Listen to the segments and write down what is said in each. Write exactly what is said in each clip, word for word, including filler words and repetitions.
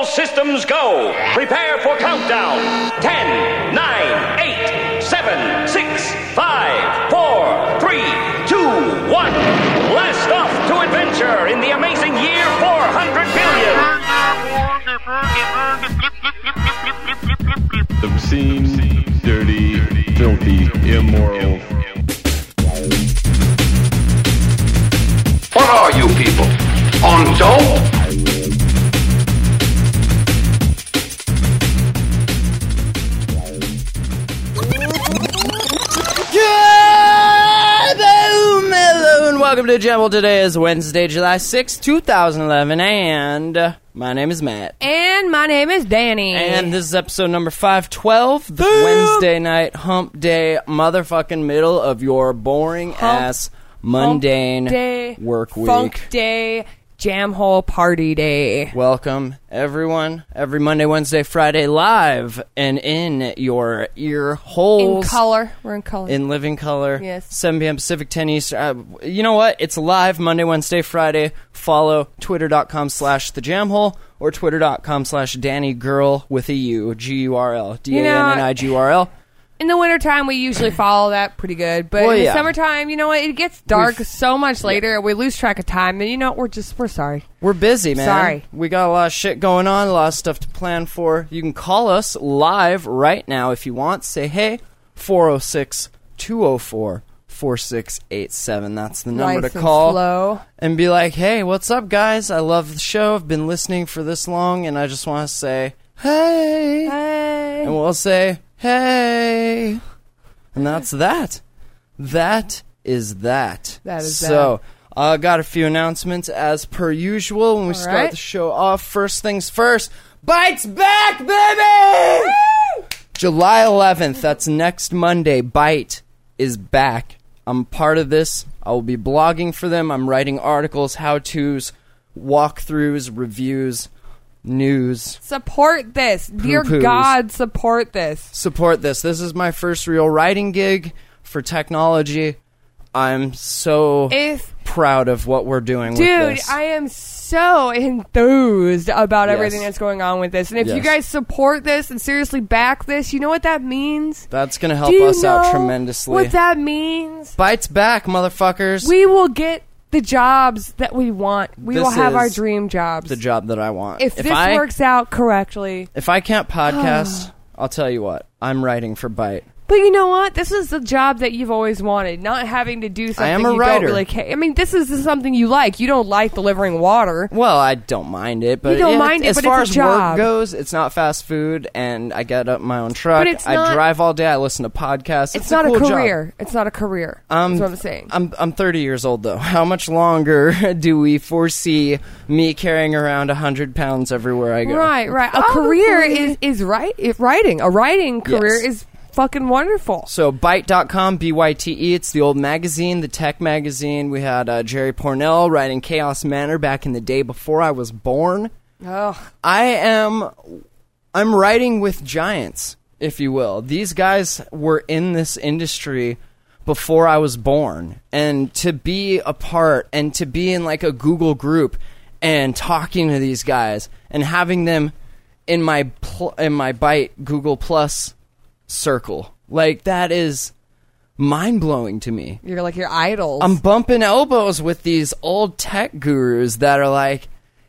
systems go. Prepare for countdown. Ten, nine, eight, seven, six, five, four, three, two, one. Blast off to adventure in the amazing year four hundred billion. Obscene, dirty, filthy, immoral. What are you people? On dope? Hello and welcome to Jam. Today is Wednesday, July sixth, twenty eleven, and uh, my name is Matt. And my name is Danny. And this is episode number five twelve, the Wednesday night hump day, motherfucking middle of your boring hump, ass, mundane day, work week. Funk day, jam hole party day. Welcome, everyone, every Monday, Wednesday, Friday, live and in your ear holes. In color. We're in color. In living color. Yes. seven p.m. Pacific, ten Eastern. Uh, you know what? It's live Monday, Wednesday, Friday. Follow twitter.com slash the jamhole or twitter.com slash Danny Girl with a U, G U R L. D A N N I G U R L. In the wintertime, we usually follow that pretty good. But well, in the yeah. summertime, you know what? It gets dark We've, so much later, yeah. and we lose track of time. And you know, we're just, we're sorry. We're busy, man. Sorry. We got a lot of shit going on, a lot of stuff to plan for. You can call us live right now if you want. Say, hey, four oh six, two oh four, four six eight seven. That's the number Nice to call. and slow. And be like, hey, what's up, guys? I love the show. I've been listening for this long, and I just want to say, hey. Hey. And we'll say, hey. And that's that. That is that. That is so, I uh, got a few announcements as per usual when we All start right. the show off. First things first, Bite's back, baby! Woo! July eleventh, that's next Monday. Bite is back. I'm part of this. I will be blogging for them. I'm writing articles, how-tos, walkthroughs, reviews, news. Support this. Dear Poo-poos. God, support this. Support this. This is my first real writing gig for technology. I'm so If proud of what we're doing Dude, with this. I am so enthused about Yes. everything that's going on with this. And if you Yes. guys support this and seriously back this, you know what that means? That's going to help Do you us know out tremendously. what that means? Bites back, motherfuckers. We will get the jobs that we want. We This will have our is dream jobs. the job that I want. if, this I, works out correctly. If I can't podcast, I'll tell you what. I'm writing for Bite. But you know what? This is the job that you've always wanted. Not having to do something am a you writer. don't really care. I mean, this is, this is something you like. You don't like delivering water. Well, I don't mind it, but You don't yeah, mind it, as but far it's a as job. work goes, it's not fast food, and I get up my own truck. But it's I not- drive all day. I listen to podcasts. It's, It's, not a, a, cool career. Job. It's not a career. Um, That's what I'm saying. I'm I'm thirty years old though. How much longer do we foresee me carrying around a hundred pounds everywhere I go? Right, right. A Probably. career is is right. If writing, a writing career Yes. is fucking wonderful. So Byte dot com, B Y T E, it's the old magazine, the tech magazine. We had uh, Jerry Pornell writing Chaos Manor back in the day before I was born. Oh, I am, I'm writing with giants, if you will. These guys were in this industry before I was born. And to be a part and to be in like a Google group and talking to these guys and having them in my pl- in my Byte Google Plus circle, like that is mind-blowing to me. you're like your idols. I'm bumping elbows with these old tech gurus that are like,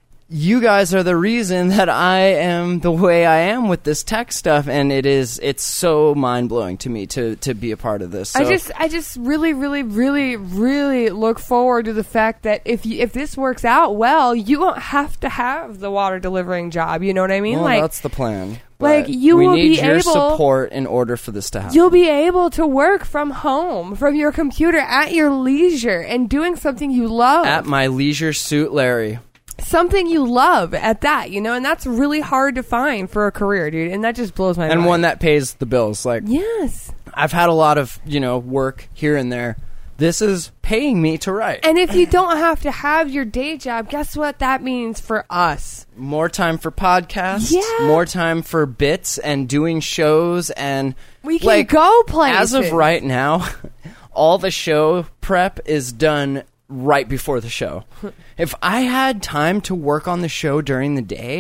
you guys are the reason that I am the way I am with this tech stuff, and it is it's so mind-blowing to me to to be a part of this. So, I just, I just really, really, really, really look forward to the fact that if you, if this works out well, you won't have to have the water delivering job. You know what I mean? well, like, that's the plan. like, But you we will need be your able- support in order for this to happen. you'll be able to work from home, from your computer, at your leisure, and doing something you love. At my leisure suit, Larry. Something you love at that, you know, and that's really hard to find for a career, dude, and that just blows my mind. And one that pays the bills. Like, yes. I've had a lot of, you know, work here and there. This is paying me to write. And if you don't have to have your day job, guess what that means for us? More time for podcasts. Yeah. More time for bits and doing shows and We can like, go places. As of right now, all the show prep is done right before the show. If I had time to work on the show during the day,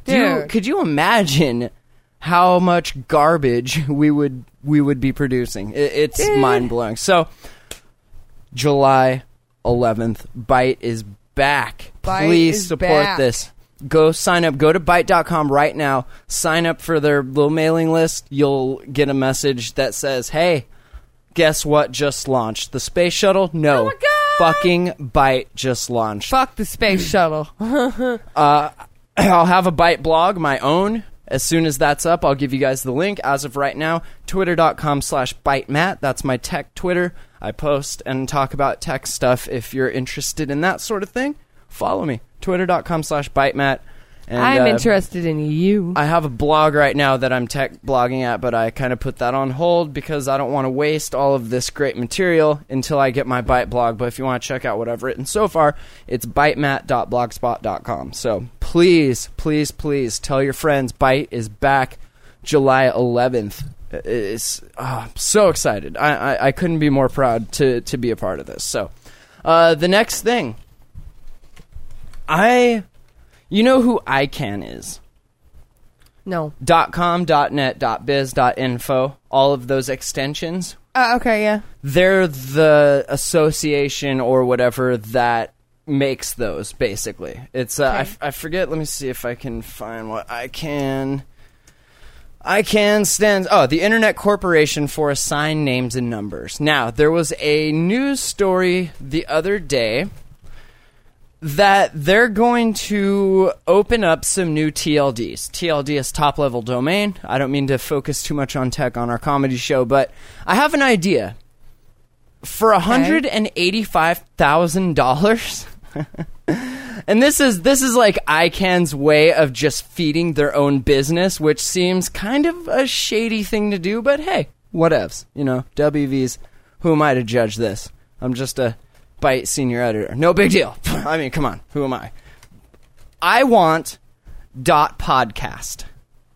Do you, Dude. could you imagine how much garbage we would we would be producing? It, it's Dude. mind blowing. So, July eleventh, Byte is back. Byte Please is support back. this. Go sign up. Go to byte dot com right now. Sign up for their little mailing list. You'll get a message that says, "Hey, guess what just launched? The space shuttle? No. Oh my God. Fucking Byte just launched." Fuck the space shuttle. I'll have a Byte blog, my own. As soon as that's up, I'll give you guys the link. As of right now, twitter dot com slash byte matt. That's my tech Twitter. I post and talk about tech stuff. If you're interested in that sort of thing, follow me. twitter dot com slash byte matt. And, I'm uh, interested in you. I have a blog right now that I'm tech blogging at, but I kind of put that on hold because I don't want to waste all of this great material until I get my Byte blog. But if you want to check out what I've written so far, it's byte matt dot blogspot dot com. So please, please, please tell your friends Byte is back July eleventh. It's, oh, I'm so excited. I, I, I couldn't be more proud to, to be a part of this. So uh, the next thing, I... You know who I CAN is? No. .com, .net, .biz, .info, all of those extensions. Uh, okay, yeah. They're the association or whatever that makes those, basically. It's uh, I, Okay. f- I forget. Let me see if I can find what I can. I can stand. Oh, the Internet Corporation for Assigned Names and Numbers. Now, there was a news story the other day that they're going to open up some new T L Ds. T L D is top-level domain. I don't mean to focus too much on tech on our comedy show, but I have an idea. For one hundred eighty-five thousand dollars, and this is this is like I CAN's way of just feeding their own business, which seems kind of a shady thing to do, but hey, whatevs. You know, W Vs, who am I to judge this? I'm just a Byte senior editor. No big deal. I mean, come on. Who am I? I want dot podcast.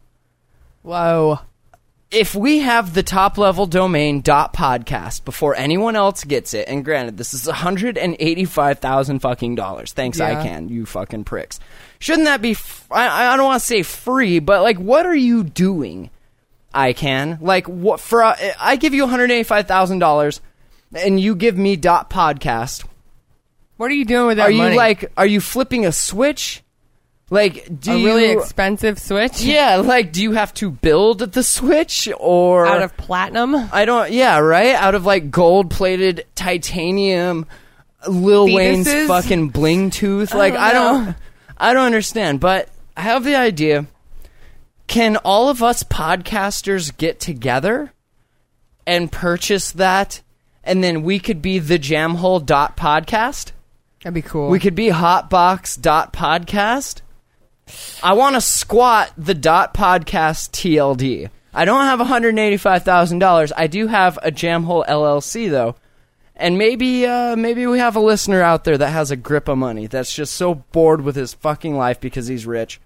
Whoa. If we have the top level domain dot podcast before anyone else gets it, and granted, this is one hundred eighty-five thousand fucking dollars. Thanks, Yeah. I CAN, you fucking pricks. Shouldn't that be? F- I, I don't want to say free, but like, what are you doing? I CAN, like, what for? Uh, I give you one hundred eighty-five thousand dollars, and you give me dot podcast. What are you doing with that Are you money? like? Are you flipping a switch? Like, do a you? really expensive Switch? Yeah, like, do you have to build the Switch or Out of platinum? I don't. Yeah, right. Out of like gold-plated titanium, Lil Wayne's Fetuses? fucking bling tooth. Like, don't I don't. know. I don't understand. But I have the idea. Can all of us podcasters get together and purchase that, and then we could be the Jamhole dot podcast? That'd be cool. We could be Hotbox dot podcast. I want to squat the dot podcast T L D. I don't have one hundred eighty-five thousand dollars. I do have a Jamhole L L C though, and maybe uh, maybe we have a listener out there that has a grip of money that's just so bored with his fucking life because he's rich.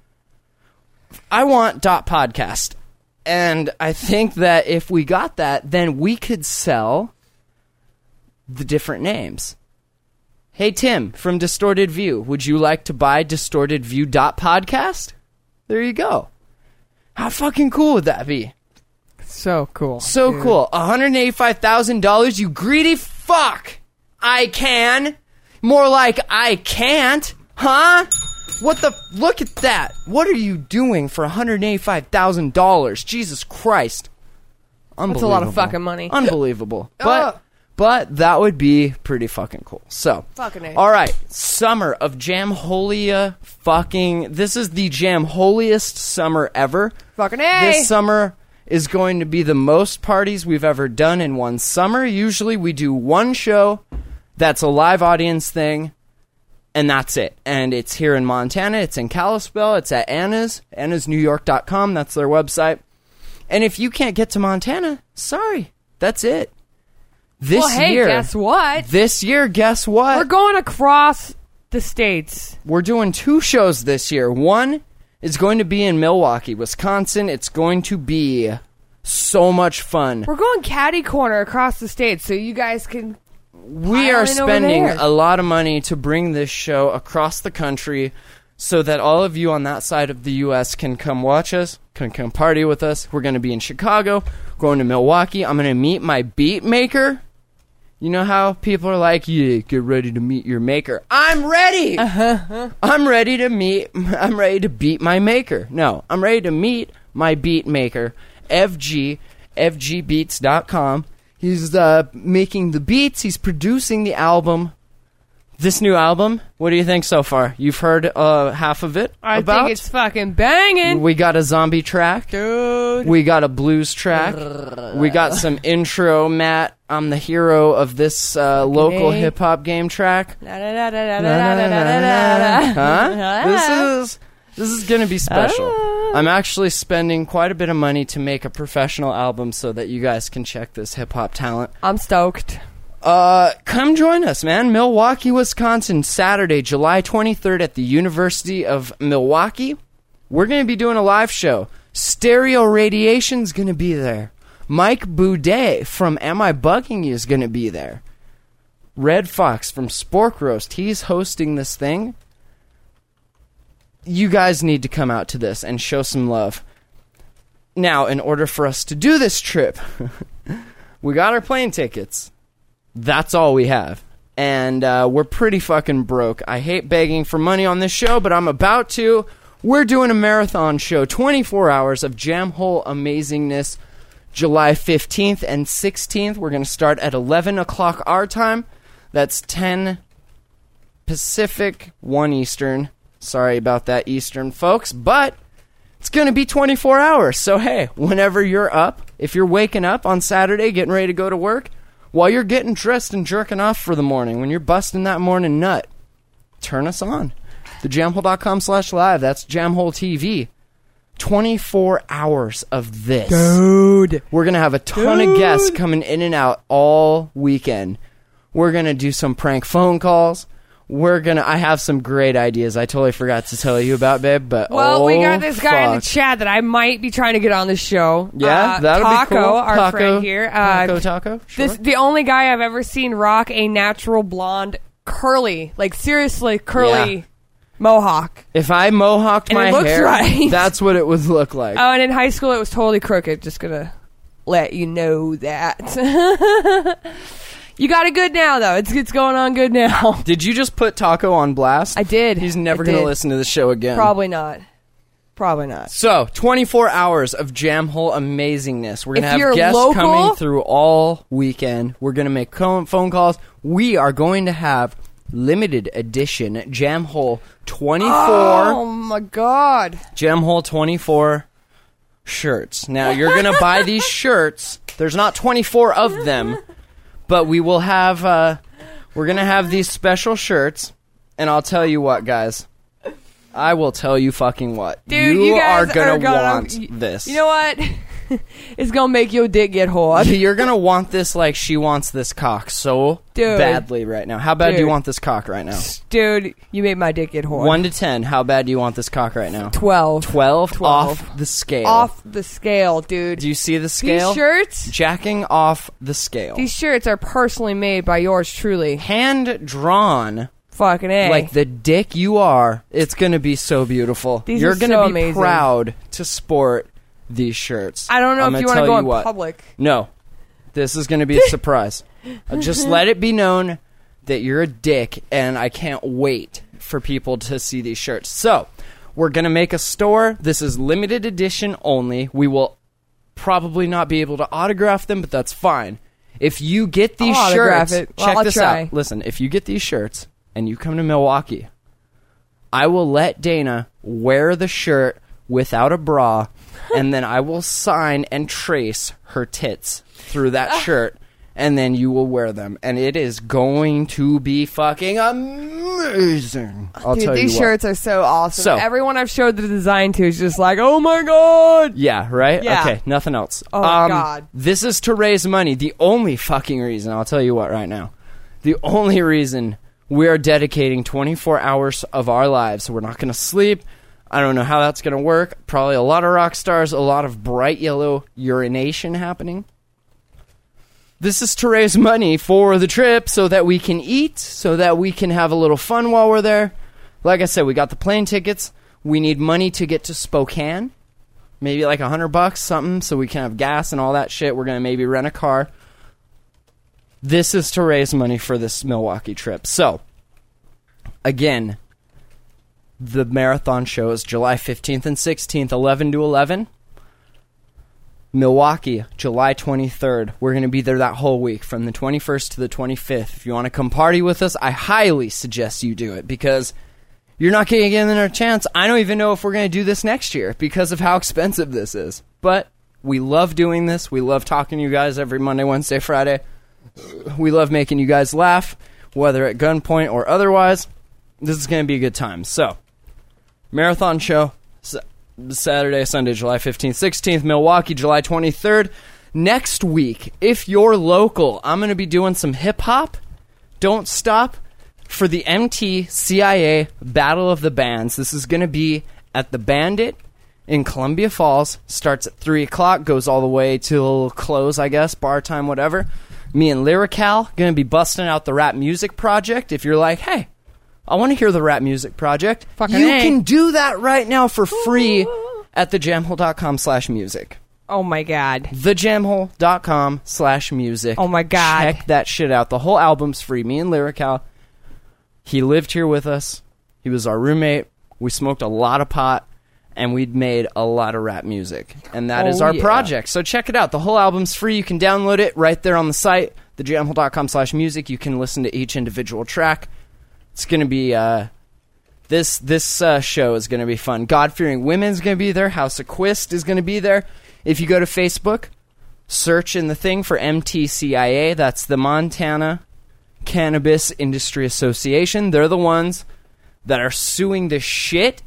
I want dot podcast, and I think that if we got that, then we could sell the different names. Hey, Tim, from Distorted View, would you like to buy distorted view dot podcast? There you go. How fucking cool would that be? so cool. So dude. cool. one hundred eighty-five thousand dollars, you greedy fuck. I can. More like I can't. Huh? What the? Look at that. What are you doing for one hundred eighty-five thousand dollars? Jesus Christ. Unbelievable. That's a lot of fucking money. Unbelievable. Ugh. But... But that would be pretty fucking cool. So, Fucking A. all right, summer of Jamholia fucking... This is the Jamholiest summer ever. Fucking A. This summer is going to be the most parties we've ever done in one summer. Usually we do one show that's a live audience thing, and that's it. And it's here in Montana. It's in Kalispell. It's at Anna's, annas new york dot com. That's their website. And if you can't get to Montana, sorry, that's it. This well, hey, year, guess what? This year, guess what? We're going across the states. We're doing two shows this year. One is going to be in Milwaukee, Wisconsin. It's going to be so much fun. We're going catty corner across the states, so you guys can. We pile are in over spending there. a lot of money to bring this show across the country so that all of you on that side of the U S can come watch us, can come party with us. We're going to be in Chicago, going to Milwaukee. I'm going to meet my beat maker. You know how people are like, yeah, get ready to meet your maker. I'm ready. Uh-huh. I'm ready to meet, I'm ready to beat my maker. No, I'm ready to meet my beat maker, F G, F G beats dot com. He's uh, making the beats. He's producing the album. This new album, what do you think so far? You've heard uh, half of it. I about? think it's fucking banging. We got a zombie track. Dude. We got a blues track. We got some intro, Matt, I'm the hero of this uh, local A. hip-hop game track. Da, da, da, da, da, da, da, da, da. Huh? This is, this is going to be special. Ah. I'm actually spending quite a bit of money to make a professional album so that you guys can check this hip-hop talent. I'm stoked. Uh, come join us, man. Milwaukee, Wisconsin, Saturday, July twenty-third at the University of Milwaukee. We're going to be doing a live show. Stereo Radiation's going to be there. Mike Boudet from Am I Bugging You is going to be there. Red Fox from Spork Roast, he's hosting this thing. You guys need to come out to this and show some love. Now, in order for us to do this trip, we got our plane tickets. That's all we have. And uh, we're pretty fucking broke. I hate begging for money on this show, but I'm about to. We're doing a marathon show, twenty-four hours of Jam Hole amazingness, July fifteenth and sixteenth. We're going to start at eleven o'clock our time. That's ten Pacific, one Eastern. Sorry about that, Eastern folks. But it's going to be twenty-four hours. So, hey, whenever you're up, if you're waking up on Saturday, getting ready to go to work, while you're getting dressed and jerking off for the morning, when you're busting that morning nut, turn us on. The jamhole.com slash live. That's Jamhole T V. twenty-four hours of this. Dude. We're going to have a ton Dude. of guests coming in and out all weekend. We're going to do some prank phone calls. We're going to... I have some great ideas I totally forgot to tell you about, babe, but Well, oh, we got this guy in the fuck. chat that I might be trying to get on the show. Yeah, uh, that'll Taco, be cool. our Taco, friend here. Uh, Taco, Taco, sure. This the only guy I've ever seen rock a natural blonde curly, like seriously curly Yeah. mohawk. If I mohawked And it my looks hair, right. that's what it would look like. Oh, and in high school it was totally crooked. Just gonna let you know that. You got it good now, though. It's it's going on good now. Did you just put Taco on blast? I did. He's never I going to did. listen to the show again. Probably not. Probably not. So, twenty-four hours of Jam Hole amazingness. We're going to If have you're guests local- coming through all weekend. We're going to make co- phone calls. We are going to have limited edition Jam Hole twenty-four. Oh my god. Jam Hole twenty-four shirts. Now, you're going to buy these shirts. There's not twenty-four of them, but we will have, uh, we're going to have these special shirts. And I'll tell you what, guys. I will tell you fucking what. Dude, you, you guys are going to gonna- want y- this. You know what? It's gonna make your dick get hard. You're going to want this like she wants this cock so Dude. badly right now. How bad do you Dude. want this cock right now? Dude, you made my dick get hard. one to ten, how bad do you want this cock right now? Twelve. twelve? Twelve. Off the scale. Off the scale, dude. Do you see the scale? These shirts? Jacking off the scale. These shirts are personally made by yours truly. Hand drawn. Fucking A. Like the dick you are, it's going to be so beautiful. These You're are gonna so be amazing. proud to sport these shirts. I don't know I'm if gonna you want to tell go in what. public. No. This is going to be a surprise. Uh, Just let it be known that you're a dick, and I can't wait for people to see these shirts. So, we're going to make a store. This is limited edition only. We will probably not be able to autograph them, but that's fine. If you get these I'll autograph shirts, it. Well, check I'll this try. out. Listen, if you get these shirts and you come to Milwaukee, I will let Dana wear the shirt without a bra, and then I will sign and trace her tits through that shirt, and then you will wear them, and it is going to be fucking amazing. I'll Dude, tell these you what. shirts are so awesome. So- Everyone I've showed the design to is just like, oh my god. Yeah, right? Yeah. Okay, nothing else. Oh, um, God. This is to raise money. The only fucking reason, I'll tell you what right now. The only reason we are dedicating twenty-four hours of our lives. We're not going to sleep. I don't know how that's going to work. Probably a lot of rock stars, a lot of bright yellow urination happening. This is to raise money for the trip so that we can eat, so that we can have a little fun while we're there. like I said, we got the plane tickets. We need money to get to Spokane. Maybe like a hundred bucks, something, so we can have gas and all that shit. We're going to maybe rent a car. This is to raise money for this Milwaukee trip. So, again, the marathon show is July fifteenth and sixteenth, eleven to eleven. Milwaukee, July twenty-third. We're going to be there that whole week, from the twenty-first to the twenty-fifth. If you want to come party with us, I highly suggest you do it, because you're not going to get another chance. I don't even know if we're going to do this next year because of how expensive this is. But we love doing this. We love talking to you guys every Monday, Wednesday, Friday. We love making you guys laugh, whether at gunpoint or otherwise. This is going to be a good time. So, marathon show, Saturday, Sunday, July fifteenth, sixteenth, Milwaukee, July twenty-third. Next week, if you're local, I'm going to be doing some hip-hop. Don't stop for the M T C I A Battle of the Bands. This is going to be at the Bandit in Columbia Falls. Starts at three o'clock, goes all the way till close, I guess, bar time, whatever. Me and Lyrical going to be busting out the Rap Music Project. If you're like, hey, I want to hear the Rap Music Project, Fucking you A. can do that right now for free at thejamhole.com slash music. Oh my god. thejamhole.com slash music. Oh my god. Check that shit out. The whole album's free. Me and Lyrical. He lived here with us. He was our roommate. We smoked a lot of pot, and we'd made a lot of rap music. And that Oh, is our yeah. project. So check it out. The whole album's free. You can download it right there on the site, thejamhole.com slash music. You can listen to each individual track. It's going to be, uh, this this uh, show is going to be fun. God-Fearing Women's going to be there. House of Quist is going to be there. If you go to Facebook, search in the thing for M T C I A. That's the Montana Cannabis Industry Association. They're the ones that are suing the shit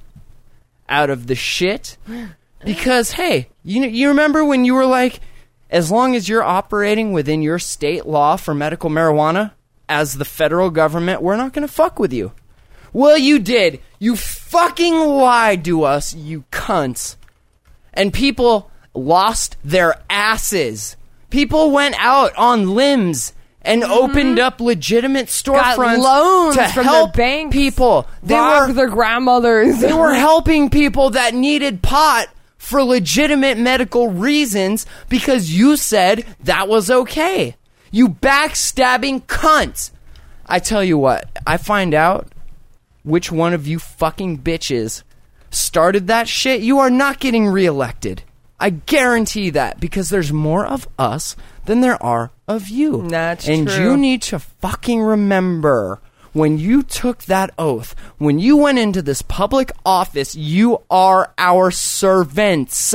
out of the shit. Because, hey, you you remember when you were like, as long as you're operating within your state law for medical marijuana, as the federal government, we're not going to fuck with you. Well, you did. You fucking lied to us, you cunts. And people lost their asses. People went out on limbs and mm-hmm. opened up legitimate storefronts Got loans to from help their banks, people. They robbed were their grandmothers. They were helping people that needed pot for legitimate medical reasons because you said that was okay. You backstabbing cunts. I tell you what, I find out which one of you fucking bitches started that shit, you are not getting reelected. I guarantee that, because there's more of us than there are of you. That's and true. you need to fucking remember, when you took that oath, when you went into this public office, you are our servants.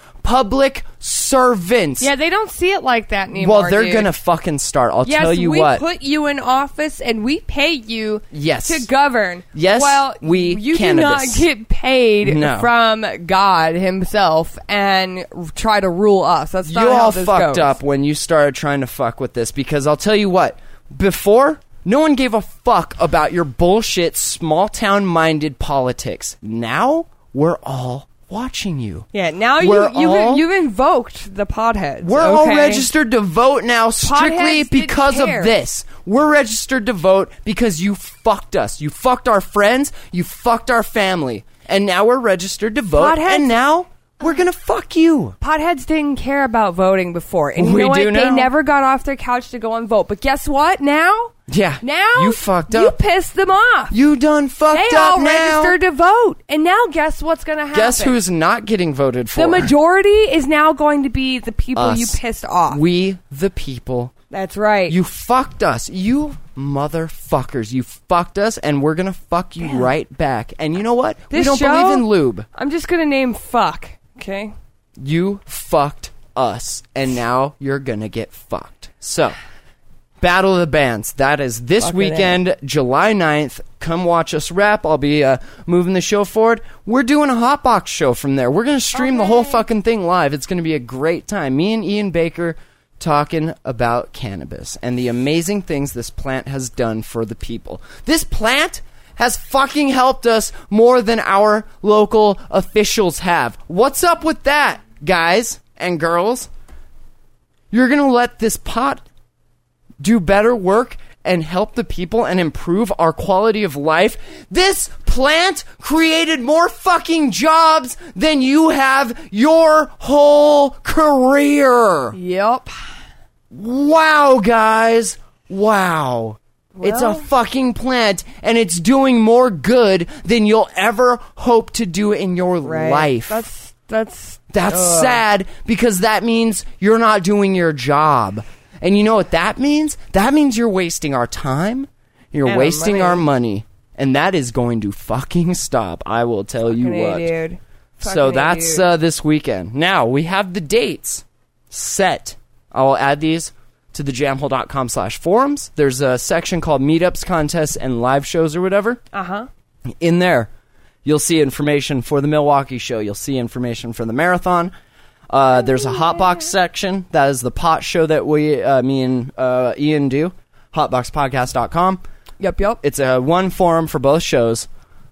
Public servants. Yeah, they don't see it like that anymore. Well, they're dude. gonna fucking start. I'll yes, tell you we what. put you in office and we pay you Yes. to govern. Yes, well, we you cannabis. do not get paid No. from God himself and try to rule us. That's not You how all this fucked goes. up when you started trying to fuck with this, because I'll tell you what, before, no one gave a fuck about your bullshit small town minded politics. Now we're all watching you. Yeah, now you, We're you've, all- you've invoked the potheads. We're okay? all registered to vote now strictly Potheads didn't because of care. this. We're registered to vote because you fucked us. You fucked our friends. You fucked our family. And now we're registered to vote. Potheads- And now we're going to fuck you. Potheads didn't care about voting before. And you We know what? do They now. never got off their couch to go and vote. But guess what? Now? Yeah. Now? You fucked You up. pissed them off. You done fucked They up all now. registered to vote. And now guess what's going to happen? Guess who's not getting voted for? The majority is now going to be the people Us. you pissed off. We, the people. That's right. You fucked us. You motherfuckers. You fucked us, and we're going to fuck you right back. And you know what? This we don't show, believe in lube. I'm just going to name fuck, okay? You fucked us, and now you're gonna get fucked. So, Battle of the Bands. That is this Fucking weekend, July ninth. Come watch us rap. I'll be uh, moving the show forward. We're doing a Hotbox show from there. We're gonna stream the whole fucking thing live. It's gonna be a great time. Me and Ian Baker talking about cannabis and the amazing things this plant has done for the people. This plant has fucking helped us more than our local officials have. What's up with that, guys and girls? You're going to let this pot do better work and help the people and improve our quality of life? This plant created more fucking jobs than you have your whole career. Yep. Wow, guys. Wow. It's a Well- fucking plant, and it's doing more good than you'll ever hope to do in your Right. life. That's that's That's ugh. sad, because that means you're not doing your job. And you know what that means? That means you're wasting our time, you're And our wasting money. our money, and that is going to fucking stop. I will tell you Fucking A, what. dude. So Fucking A, that's dude. uh, this weekend. Now, we have the dates set. I'll add these to the jamhole.com slash forums. There's a section called meetups, contests, and live shows or whatever. uh-huh. In there, you'll see information for the Milwaukee show. You'll see information for the marathon. Uh, there's a Hotbox section. That is the pot show that we, uh, me and uh, Ian do. hotbox podcast dot com. Yep, yep. It's a one forum for both shows.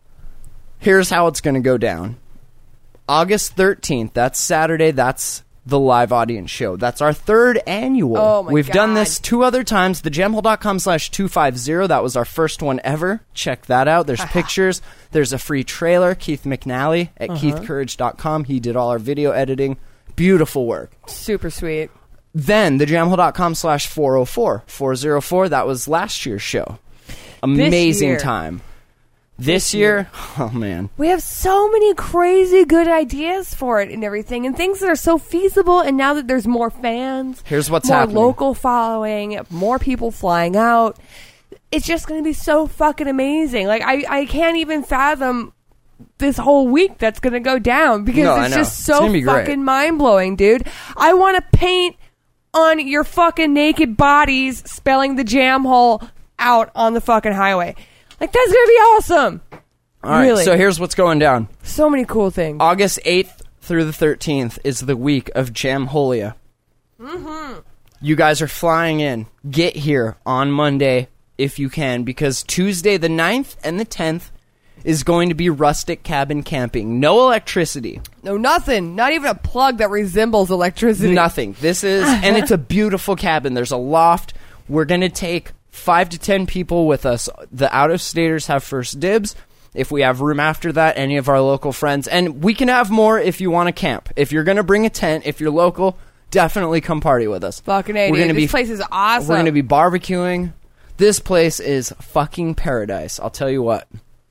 Here's how it's going to go down. August thirteenth, that's Saturday, that's the live audience show. That's our third annual. Oh, my We've done God. this two other times. The jamhole.com slash 250. That was our first one ever. Check that out. There's pictures. There's a free trailer. Keith McNally at Uh-huh. keith courage dot com. He did all our video editing. Beautiful work. Super sweet. Then the jamhole.com slash 404. four oh four, that was last year's show. Amazing year. time. This year, oh man. We have so many crazy good ideas for it and everything, and things that are so feasible. And now that there's more fans, Here's what's more happening. local following, more people flying out, it's just going to be so fucking amazing. Like I, I can't even fathom this whole week that's going to go down because No, I it's know. just It's so gonna be great. fucking mind blowing, dude. I want to paint on your fucking naked bodies, spelling the jam hole out on the fucking highway. Like, that's going to be awesome. All right, Really. so here's what's going down. So many cool things. August eighth through the thirteenth is the week of Jamholia. Mm-hmm. You guys are flying in. Get here on Monday if you can, because Tuesday the ninth and the tenth is going to be rustic cabin camping. No electricity. No, nothing. Not even a plug that resembles electricity. Nothing. This is, and it's a beautiful cabin. There's a loft. We're going to take five to ten people with us. The out-of-staters have first dibs. If we have room after that, any of our local friends. And we can have more if you want to camp. If you're going to bring a tent, if you're local, definitely come party with us. Fucking A, We're dude. gonna This be- place is awesome. We're going to be barbecuing. This place is fucking paradise. I'll tell you what.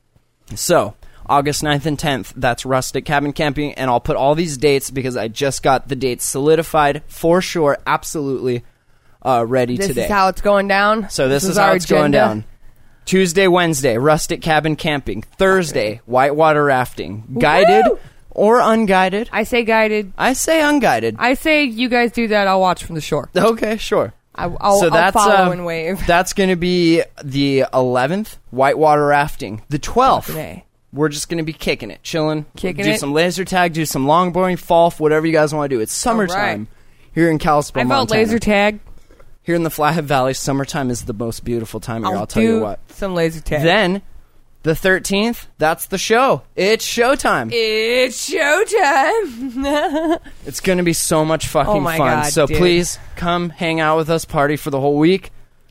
So, August ninth and tenth, that's rustic cabin camping. And I'll put all these dates because I just got the dates solidified for sure. Absolutely. Uh, ready This today. is how it's going down. so this, is our how it's going agenda. down. Tuesday, Wednesday, rustic cabin camping. Thursday, whitewater rafting. Guided Woo! or unguided. I say guided. I say unguided. I say you guys do that. I'll watch from the shore. Okay, sure. I, I'll, so I'll that's follow uh, and wave. That's going to be the eleventh, whitewater rafting. The twelfth, Fucking A. we're just going to be kicking it, chilling, Kicking do it. some laser tag, do some longboarding, falf, whatever you guys want to do. It's summertime here in Kalispell, I vote Montana. laser tag. Here in the Flathead Valley, summertime is the most beautiful time of year. I'll, I'll tell do you what. some laser tag. Then, the thirteenth, that's the show. It's showtime. It's showtime. It's going to be so much fucking Oh my fun. God, so dude. please come hang out with us, party for the whole week.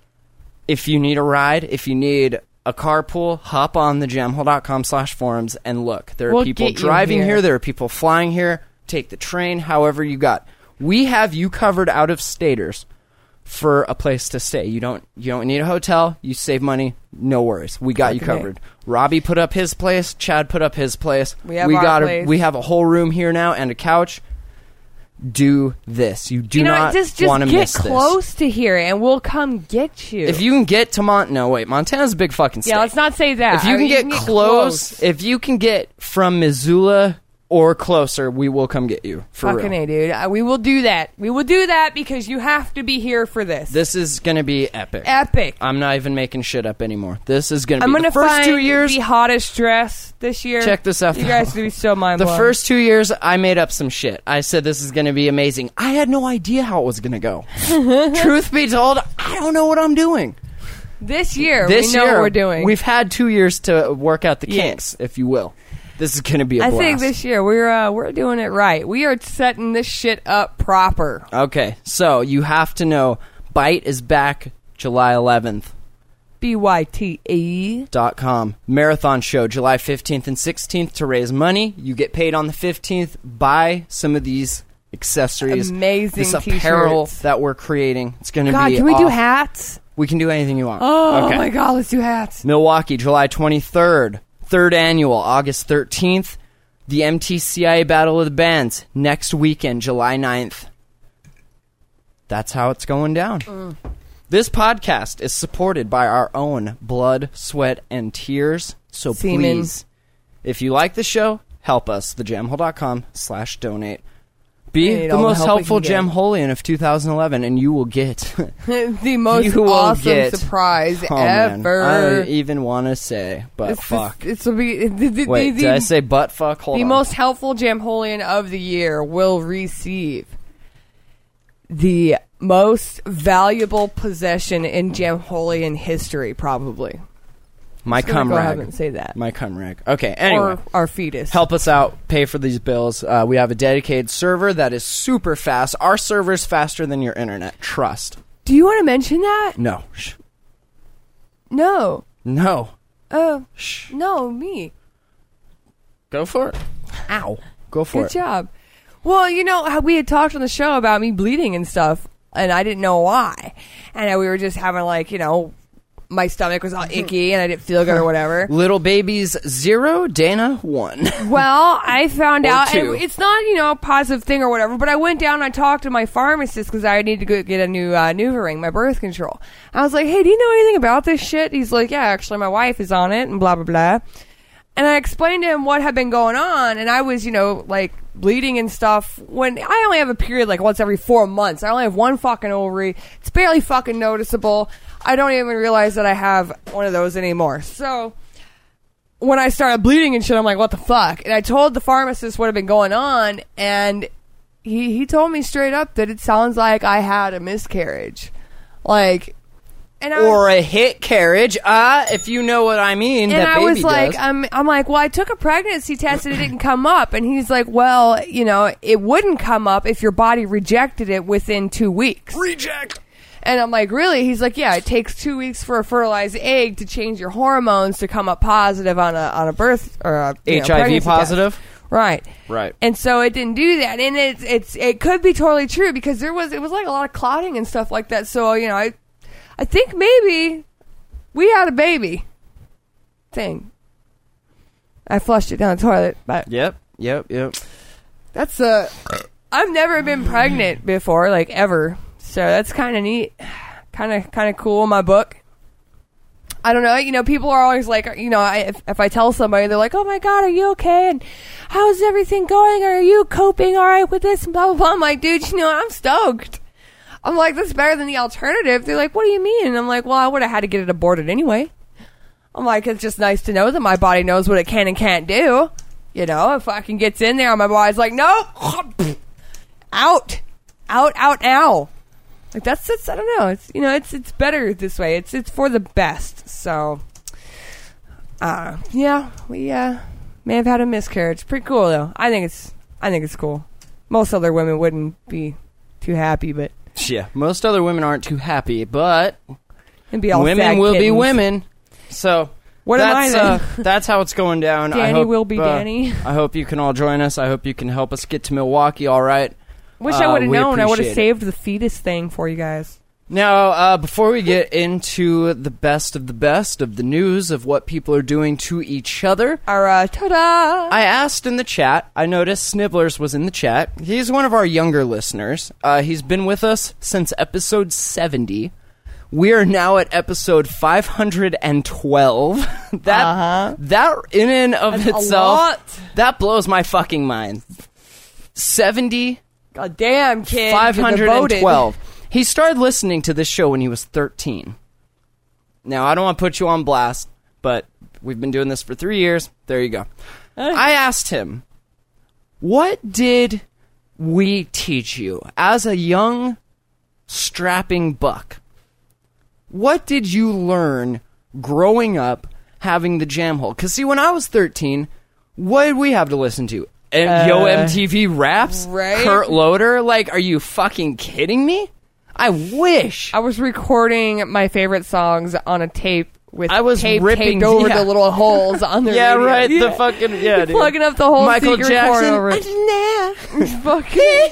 If you need a ride, if you need a carpool, hop on the jamhole.com slash forums and look. There are We'll people get you driving here. here. There are people flying here. Take the train, however you got. We have you covered out of staters for a place to stay. You don't you don't need a hotel. You save money. No worries. We got you Fucking A. covered. Robbie put up his place. Chad put up his place. We have our got place. A, we have a whole room here now and a couch. Do this. You do you know, not just want just to get miss close to here, and we'll come get you. this. If you can get to Mont, no wait, Montana's a big fucking state. yeah, let's not say that. If you I can mean, get close, if you can get from Missoula or closer, we will come get you for fucking real. A, dude. Uh, we will do that. We will do that because you have to be here for this. This is gonna be epic. Epic. I'm not even making shit up anymore. This is gonna I'm be gonna the first find two years. the hottest dress this year. Check this out, You though. guys are gonna be so mind The blown. first two years, I made up some shit. I said this is going to be amazing. I had no idea how it was going to go. Truth be told, I don't know what I'm doing. this year, This we know year, what we're doing. we've had two years to work out the Yeah. kinks, if you will. This is going to be a I blast. think this year we're uh, we're doing it right. We are setting this shit up proper. Okay, so you have to know, Bite is back July eleventh. B Y T E. Dot com. Marathon show July fifteenth and sixteenth to raise money. You get paid on the fifteenth. Buy some of these accessories. Amazing this apparel t-shirts. that we're creating. It's going to God, be can we do off- hats? We can do anything you want. Oh, Okay. my God, let's do hats. Milwaukee, July twenty-third. Third annual, August thirteenth. The M T C I A Battle of the Bands, next weekend, July ninth. That's how it's going down. Mm. This podcast is supported by our own blood, sweat, and tears. So Semen. please, if you like the show, help us. the jam hole dot com slash donate. Be We need the all the most help we helpful can Jam get. Holian of two thousand eleven, and you will get The most You will awesome get- surprise oh, man. ever. I even want to say, but It's- fuck. It's, will be the, the, Wait, the, did I say butt fuck? Hold the on. most helpful Jamholian of the year will receive the most valuable possession in Jamholian history, probably. My Just gonna cum go ahead rag. and say that. My cum rag. Okay, anyway. Or our fetus. Help us out. Pay for these bills. Uh, we have a dedicated server that is super fast. Our server's faster than your internet. Trust. Do you want to mention that? No. Shh. No. No. Oh, Shh. no, me. Go for it. Ow. Go for Good it. job. Well, you know how we had talked on the show about me bleeding and stuff, and I didn't know why. And we were just having, like, you know, my stomach was all icky and I didn't feel good or whatever. Little babies zero, Dana one. Well, I found Or out two. and it's not, you know, a positive thing or whatever, but I went down and I talked to my pharmacist because I need to go get a new uh, NuvaRing, my birth control. I was like, hey, do you know anything about this shit? He's like, yeah, actually my wife is on it and blah, blah, blah. And I explained to him what had been going on, and I was, you know, like, bleeding and stuff when I only have a period like once every four months. I only have one fucking ovary. It's barely fucking noticeable. I don't even realize that I have one of those anymore. So when I started bleeding and shit, I'm like, what the fuck? And I told the pharmacist what had been going on, and he, he told me straight up that it sounds like I had a miscarriage. Like... And I Or a hit carriage. Uh, if you know what I mean. And that I baby was like, does. I'm, I'm like, well, I took a pregnancy test and it didn't come up. And he's like, well, you know, it wouldn't come up if your body rejected it within two weeks. Reject. And I'm like, really? He's like, yeah, it takes two weeks for a fertilized egg to change your hormones to come up positive on a on a birth or a you know, H I V pregnancy positive? test. Right. Right. And so it didn't do that. And it's it's it could be totally true because there was it was like a lot of clotting and stuff like that. So, you know, I I think maybe we had a baby thing. I flushed it down the toilet, but Yep. Yep. Yep. that's uh I've never been pregnant before, like ever. So that's kind of neat. Kind of kind of cool in my book. I don't know, you know, people are always like, you know, I, if, if I tell somebody, they're like, oh my God, are you okay? And how's everything going? Are you coping all right with this? And blah, blah, blah. I'm like, dude, you know, I'm stoked. I'm like, that's better than the alternative. They're like, what do you mean? And I'm like, well, I would have had to get it aborted anyway. I'm like, it's just nice to know that my body knows what it can and can't do. You know, if fucking gets in there, my body's like, nope. Out. Out, out, now. Like, that's, that's, I don't know. It's, you know, it's, it's better this way. It's, it's for the best. So, uh, yeah, we, uh, may have had a miscarriage. Pretty cool, though. I think it's, I think it's cool. Most other women wouldn't be too happy, but. Yeah. Most other women aren't too happy, but And be all women sad will be kittens. women. So What am I that's, then? uh, that's how it's going down. I Danny hope, will be uh, Danny. I hope you can all join us. I hope you can help us get to Milwaukee. All right. Wish Uh, I would have we known. I would have appreciate it. saved the fetus thing for you guys. Now, uh, before we get into the best of the best of the news of what people are doing to each other, Our uh, ta-da! I asked in the chat, I noticed Snibblers was in the chat. He's one of our younger listeners. Uh, he's been with us since episode seventy. We are now at episode five hundred twelve. that, Uh-huh. that in and of That's a itself, lot. that blows my fucking mind. seventy, God damn, kid. five you're hundred devoted. twelve. He started listening to this show when he was thirteen. Now, I don't want to put you on blast, but we've been doing this for three years. There you go. I asked him, what did we teach you as a young, strapping buck? What did you learn growing up having the jam hole? Because, see, when I was thirteen, what did we have to listen to? And Yo Uh, M T V Raps? right? Kurt Loder? Like, are you fucking kidding me? I wish. I was recording my favorite songs on a tape with I was tape ripping- taped over yeah. the little holes on the Yeah, radio. right. Yeah. The fucking yeah, dude. Plugging up the whole Michael secret Jackson. chord over it. Fucking.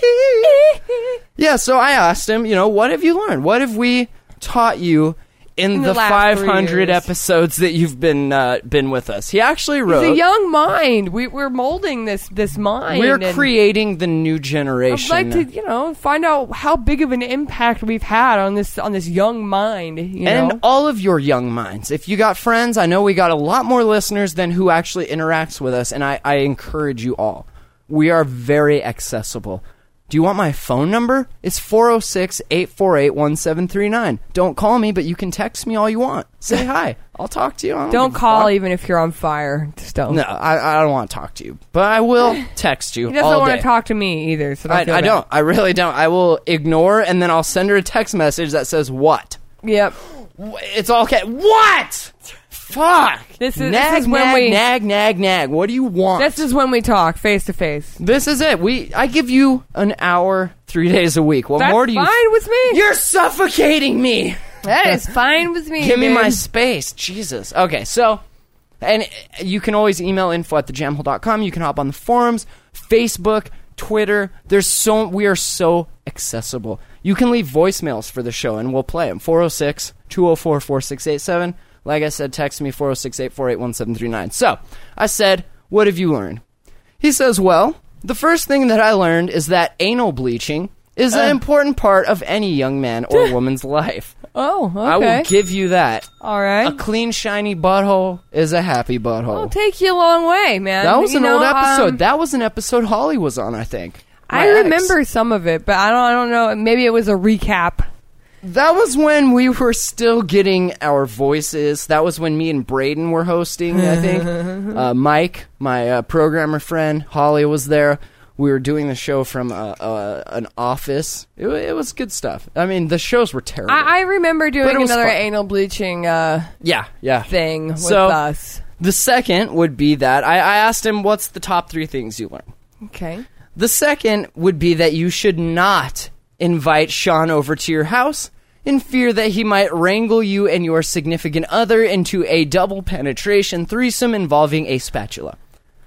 Yeah, so I asked him, you know, what have you learned? What have we taught you in, In the, the last five three hundred years. episodes that you've been uh, been with us? He actually wrote. It's a young mind. We, we're molding this this mind. We're and creating the new I'd generation. like to, you know, find out how big of an impact we've had on this on this young mind. You and know, all of your young minds. If you got friends, I know we got a lot more listeners than who actually interacts with us, and I, I encourage you all. We are very accessible. Do you want my phone number? It's four oh six, eight four eight, one seven three nine. Don't call me, but you can text me all you want. Say hi. I'll talk to you. I don't give a call fuck. even if you're on fire. Just don't. No, I, I don't want to talk to you, but I will text you He doesn't all want day. to talk to me either. So don't I, feel I bad. don't. I really don't. I will ignore, and then I'll send her a text message that says, what? Yep. It's all okay. What? Fuck. This is- nag, this is when nag, we- nag, nag, nag. What do you want? This is when we talk face to face. This is it. We. I give you an hour, three days a week. What That's more do you? fine with me. You're suffocating me. That is fine with me. Give me dude. my space. Jesus. Okay, so, and you can always email info at the jam hole dot com. You can hop on the forums, Facebook, Twitter. There's so, we are so accessible. You can leave voicemails for the show and we'll play them. four oh six, two oh four, four six eight seven. Like I said, text me four oh six, eight four eight, one seven three nine. So, I said, what have you learned? He says, well, the first thing that I learned is that anal bleaching is an Uh. important part of any young man or woman's life. Oh, okay. I will give you that. All right. A clean, shiny butthole is a happy It'll butthole. take you a long way, man. That was You an know, old episode. um, that was an episode Holly was on, I think. I My ex. remember some of it, but I don't. I don't know. Maybe it was a recap. That was when we were still getting our voices. That was when me and Braden were hosting, I think. uh, Mike, my uh, programmer friend, Holly was there. We were doing the show from uh, uh, an office. It, wa- it was good stuff. I mean, the shows were terrible. I, I remember But doing it was another fun. anal bleaching uh, yeah, yeah. thing with So- us. The second would be that I, I asked him, what's the top three things you learned? Okay. The second would be that you should not invite Sean over to your house in fear that he might wrangle you and your significant other into a double penetration threesome involving a spatula.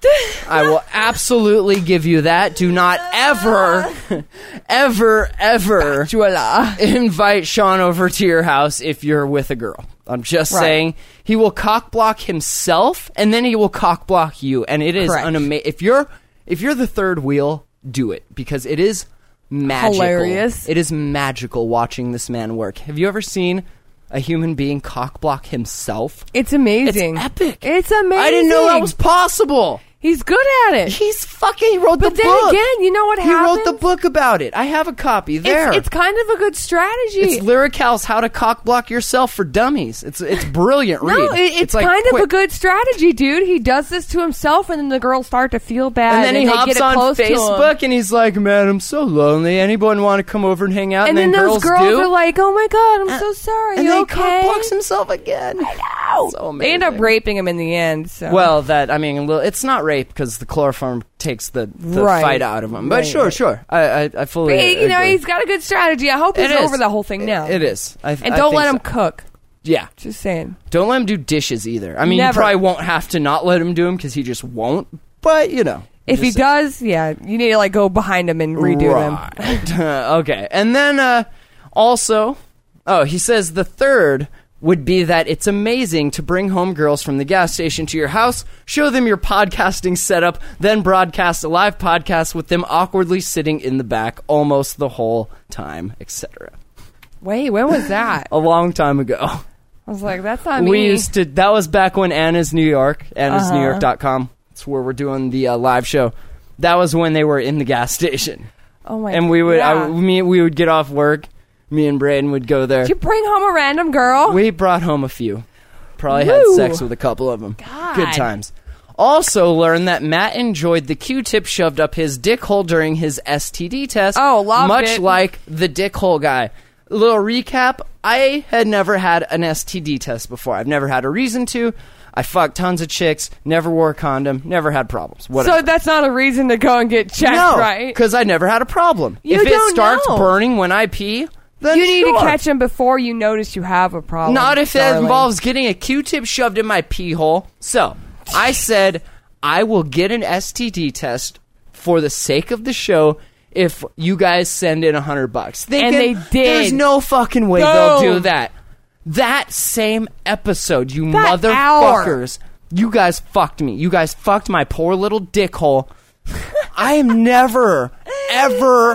I will absolutely give you that. Do not ever, ever, ever invite Sean over to your house if you're with a girl. I'm just Right. saying he will cock block himself and then he will cock block you, and it is Correct. an ama- if you're if you're the third wheel, do it because it is magical. Hilarious. It is magical watching this man work. Have you ever seen a human being cock block himself? It's amazing. It's epic. It's amazing. I didn't know that was possible. He's good at it. He's fucking. He wrote But the then book. again, you know what He wrote the happens? book about it. I have a copy there. It's, it's kind of a good strategy. It's Lyrical's How to Cock Block Yourself for Dummies. It's it's brilliant read. No, it, it's, like kind of quick. a good strategy, dude. He does this to himself, and then the girls start to feel bad, And then he they hops get it on close to him. Facebook and he's like, "Man, I'm so lonely. Anyone want to come over and hang out?" And, And, then, then those girls girls do. are like, "Oh my god, I'm so sorry." and you then okay? he cock blocks himself again. I know. So They end up amazing. raping him in the end. So. Well, that I mean, well, it's not rape because the chloroform takes the, the Right. fight out of him. But Right, sure, right. sure, I I, I fully. But, you know, agree. he's got a good strategy. I hope he's It is. over the whole thing now. It is. I, And I don't think let him so. cook. Yeah. Just saying. Don't let him do dishes either. I mean, Never. you probably won't have to not let him do them because he just won't. But you know, If he just- does, yeah, you need to like go behind him and redo them. Right. Okay, and then uh, also, oh, he says the third would be that it's amazing to bring home girls from the gas station to your house, show them your podcasting setup, then broadcast a live podcast with them awkwardly sitting in the back almost the whole time, et cetera. Wait, when was that? A long time ago. I was like, that's not me. We used to. That was back when Anna's New York, annas Uh-huh. new york dot com. That's where we're doing the uh, live show. That was when they were in the gas station, oh my and we would, yeah. I, me, we would get off work. Me and Braden would go there. Did you bring home a random girl? We brought home a few. Probably Woo. had sex with a couple of them. God. Good times. Also learned that Matt enjoyed the Q-tip shoved up his dick hole during his S T D test. Oh, loved much it. like the dick hole guy. A little recap. I had never had an S T D test before. I've never had a reason to. I fucked tons of chicks, never wore a condom, never had problems. Whatever. So that's not a reason to go and get checked, no, right? because I never had a problem. You if it don't starts know. burning when I pee, then you need sure. to catch them before you notice you have a problem. Not if darling. it involves getting a Q-tip shoved in my pee hole. So, I said I will get an S T D test for the sake of the show if you guys send in a hundred bucks. Thinking, And they did. There's no fucking way Boom. they'll do that. That same episode, you That motherfuckers. You guys fucked me. You guys fucked my poor little dick hole. I am never, ever,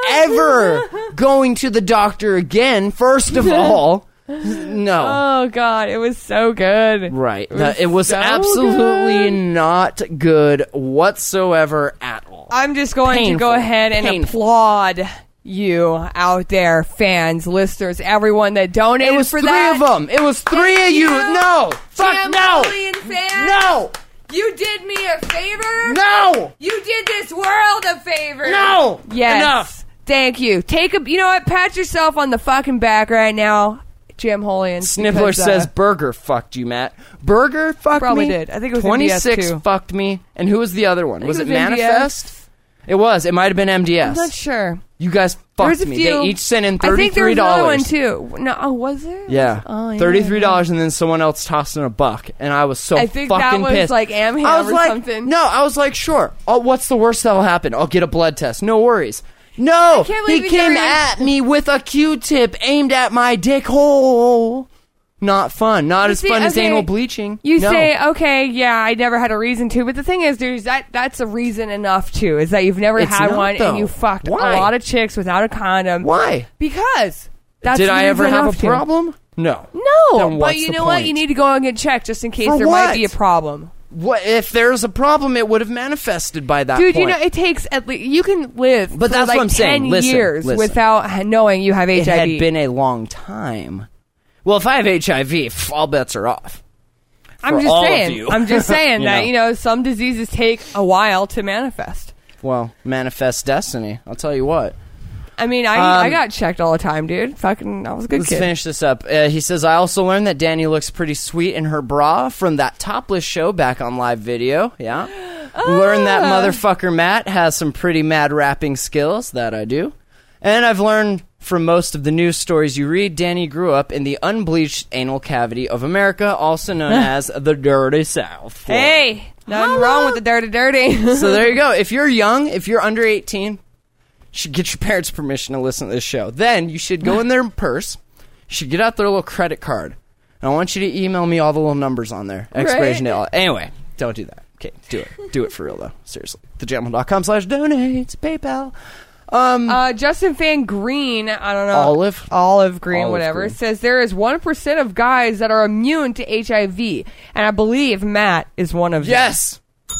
ever going to the doctor again, first of all. No. Oh, God. It was so good. Right. It was, That- It was so absolutely good. not good whatsoever at all. I'm just going to go Painful. ahead and Painful. applaud you out there, fans, listeners, everyone that donated It was for three that. of them. It was three of you. No. Fuck Jam no. Julian fans. No. You did me a favor. No. You did this world a favor. No. Yes. Enough. Thank you. Take a. You know what? Pat yourself on the fucking back right now, Jam Holian. Sniffler because, uh, says Burger fucked you, Matt. Burger fucked Probably me. did. I think it was twenty-six M D S too. fucked me. And who was the other one? think Was it it, was M D S. Manifest? It was. It might have been M D S. I'm not sure. You guys There was fucked a me. few. They each sent in I think there thirty-three was another one dollars. too. No, oh, was there? Yeah. Oh, yeah. thirty-three dollars and then someone else tossed in a buck. And I was so I think that fucking was pissed. like Amham I was or like, something. No, I was like, sure. Oh, what's the worst that'll happen? I'll get a blood test. No worries. No, can't he believe you came never- at me with a Q-tip aimed at my dick hole. Not fun. Not You as see, fun as okay, anal bleaching. You No. say, okay, yeah, I never had a reason to, but the thing is, there's that. That's a reason enough too. Is that you've never It's had not, one though. and you fucked Why? a lot of chicks without a condom. Why? Because that's Did I reason ever have a enough to. problem? No. No, Then but what's you the know what? point? You need to go and get checked just in case For there what? might be a problem. What if there's a problem? It would have manifested by that Dude, point. you know, it takes at least you can live But for that's like what I'm saying. ten Listen, years listen. without knowing you have it H I V. had been a long time. Well, if I have H I V, pff, all bets are off. I'm for just all of saying. you. I'm just saying You that know. you know some diseases take a while to manifest. Well, manifest destiny. I'll tell you what. I mean, I Um, I got checked all the time, dude. Fucking, I was a good Let's kid. finish this up. Uh, he says, I also learned that Danny looks pretty sweet in her bra from that topless show back on live video. Yeah. Learned that Ah. motherfucker Matt has some pretty mad rapping skills. That I do. And I've learned from most of the news stories you read, Danny grew up in the unbleached anal cavity of America, also known as the Dirty South. Hey, nothing wrong with the dirty, dirty. So there you go. If you're young, if you're under eighteen, you should get your parents' permission to listen to this show. Then you should go in their purse. You should get out their little credit card. And I want you to email me all the little numbers on there. Expiration date. all- Anyway, don't do that. Okay, do it. Do it for real, though. Seriously. thejamhole.com slash donates. PayPal. Um, Uh, Justin Fan Green, I don't know. Olive? Olive Green, Olive whatever, Green. says there is one percent of guys that are immune to H I V. And I believe Matt is one of them. yes!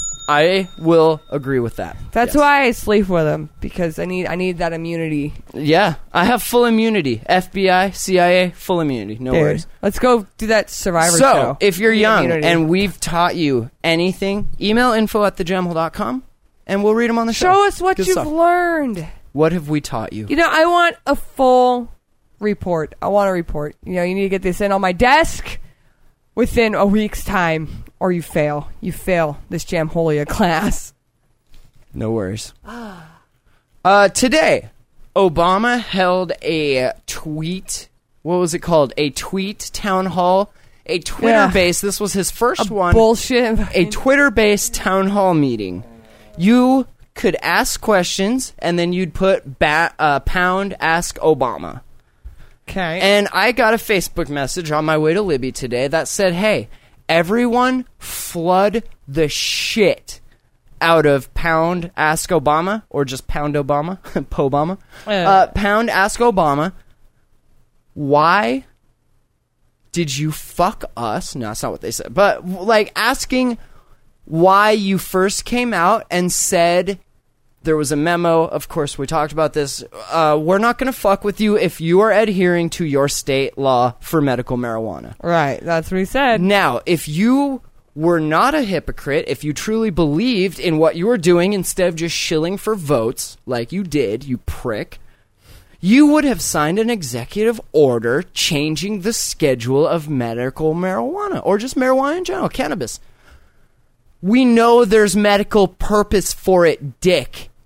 I will agree with that. That's Yes. why I sleep with him, because I need I need that immunity. Yeah, I have full immunity. F B I, C I A, full immunity. No Dude, worries. let's go do that Survivor So, show. if you're The young immunity. and we've taught you anything, email info at thejamhole dot com and we'll read them on the show. show us what Good you've stuff. learned. What have we taught you? You know, I want a full report. I want a report. You know, you need to get this in on my desk within a week's time, or you fail. You fail this Jamholia class. No worries. Uh, today, Obama held a tweet. What was it called? A tweet town hall. A Twitter-based. This was his first one. Bullshit. A Twitter-based town hall meeting. You could ask questions, and then you'd put ba- uh, pound ask Obama. Okay. And I got a Facebook message on my way to Libby today that said, hey, everyone flood the shit out of pound ask Obama, or just pound Obama, Pobama. Uh. Uh, pound ask Obama, why did you fuck us? No, that's not what they said. But, like, asking why you first came out and said there was a memo. Of course, we talked about this. Uh, we're not going to fuck with you if you are adhering to your state law for medical marijuana. Right. That's what he said. Now, if you were not a hypocrite, if you truly believed in what you were doing instead of just shilling for votes like you did, you prick, you would have signed an executive order changing the schedule of medical marijuana, or just marijuana in general, cannabis. We know there's medical purpose for it, dick.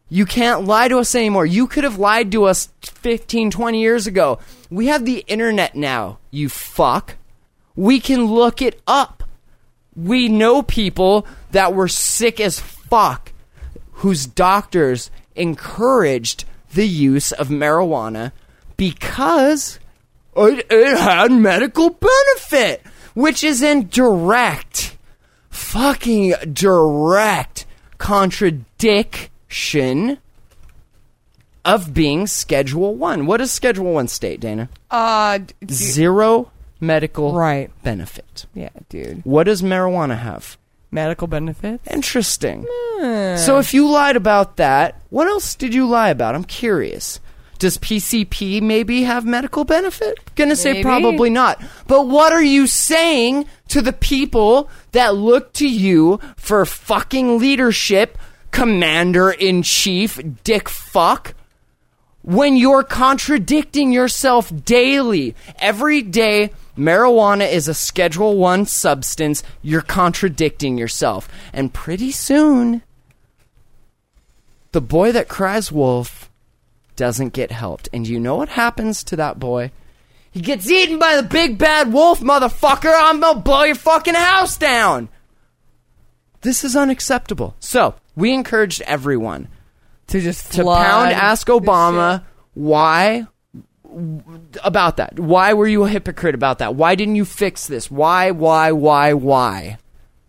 You can't lie to us anymore. You could have lied to us fifteen, twenty years ago. We have the internet now, you fuck. We can look it up. We know people that were sick as fuck whose doctors encouraged the use of marijuana because it, it had medical benefit, which is in direct, fucking direct contradiction of being Schedule One. What does Schedule One state, Dana? Uh, d- Zero medical Right. benefit. Yeah, dude. What does marijuana have? Medical benefits? Interesting. So if you lied about that, what else did you lie about? I'm curious. Does P C P maybe have medical benefit? Gonna say Maybe. probably not. But what are you saying to the people that look to you for fucking leadership, commander-in-chief, dick fuck, when you're contradicting yourself daily? Every day, marijuana is a Schedule One substance. You're contradicting yourself. And pretty soon, the boy that cries wolf doesn't get helped. And you know what happens to that boy? He gets eaten by the big bad wolf, motherfucker. I'm gonna blow your fucking house down. This is unacceptable. So, we encouraged everyone To just to flood pound Ask this Obama shit. why about that. Why were you a hypocrite about that? Why didn't you fix this? Why, why, why, why?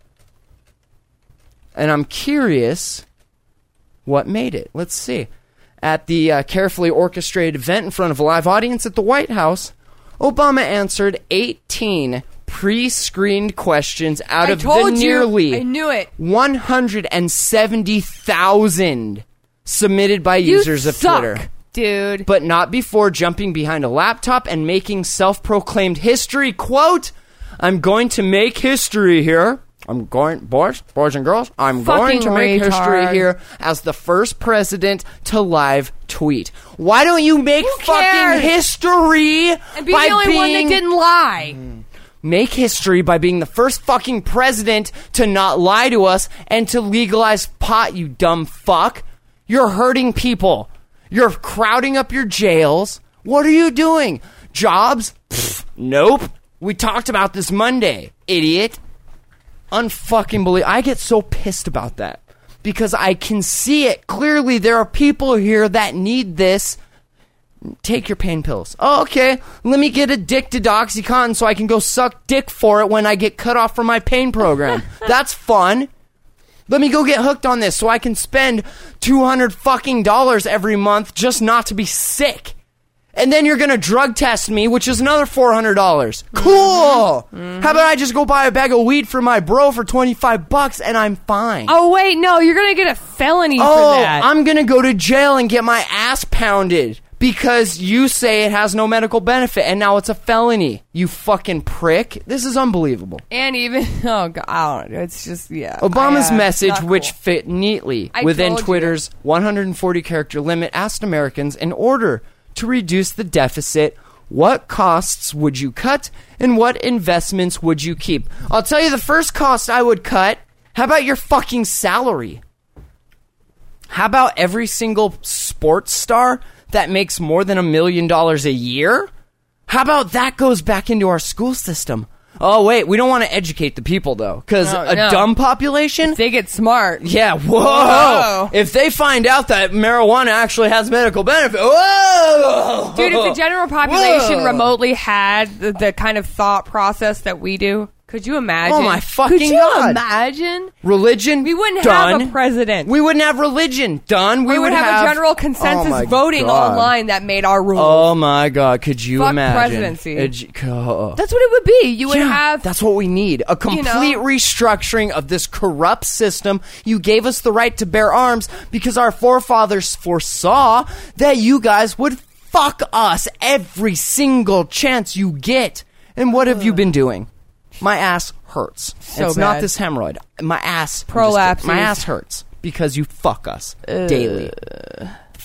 And I'm curious what made it. Let's see. At the uh, carefully orchestrated event in front of a live audience at the White House, Obama answered eighteen pre-screened questions out I of the told you. nearly I knew it. one hundred seventy thousand submitted by You users of suck, Twitter. dude. But not before jumping behind a laptop and making self-proclaimed history. Quote, I'm going to make history here. I'm going, boys, boys and girls, I'm going Fucking to make retard. history here as the first president to live tweet. Why don't you make Who fucking cares? history and be by the only being... one that didn't lie. Make history by being the first fucking president to not lie to us and to legalize pot, you dumb fuck. You're hurting people. You're crowding up your jails. What are you doing? Jobs? Pfft, nope. We talked about this Monday, idiot. Unfucking believe. I get so pissed about that because I can see it clearly. There are people here that need this. Take your pain pills. Oh, okay. Let me get addicted to OxyContin so I can go suck dick for it when I get cut off from my pain program. That's fun. Let me go get hooked on this so I can spend two hundred fucking dollars every month just not to be sick. And then you're going to drug test me, which is another four hundred dollars. Cool. Mm-hmm. How about I just go buy a bag of weed for my bro for twenty-five bucks and I'm fine. Oh, wait, no. You're going to get a felony Oh, for that. I'm going to go to jail and get my ass pounded because you say it has no medical benefit and now it's a felony. You fucking prick. This is unbelievable. and even, oh, God, I don't know. It's just, yeah. Obama's I, uh, message, not cool. which fit neatly I within told you. Twitter's one hundred forty character limit, asked Americans in order to reduce the deficit, what costs would you cut and what investments would you keep? I'll tell you the first cost I would cut. How about your fucking salary? How about every single sports star that makes more than a million dollars a year? How about that goes back into our school system? Oh, wait, we don't want to educate the people, though, because No, a no. dumb population... They get smart. Yeah, whoa. Whoa. If they find out that marijuana actually has medical benefit, whoa! Dude, if the general population Whoa. remotely had the, the kind of thought process that we do, could you imagine? Oh, my fucking Could you God. imagine? Religion, We wouldn't done. have a president. We wouldn't have religion, done. We, We would have, a general consensus Oh, my voting God. online that made our rules. Oh, my God, could you Fuck imagine? presidency. Edu- oh. That's what it would be. You would Yeah, have... that's what we need. A complete you know? restructuring of this corrupt system. You gave us the right to bear arms because our forefathers foresaw that you guys would fuck us every single chance you get. And what have you been doing? My ass hurts. So it's not bad. this hemorrhoid. My ass... I'm just Prolapses. kidding. My ass hurts because you fuck us daily.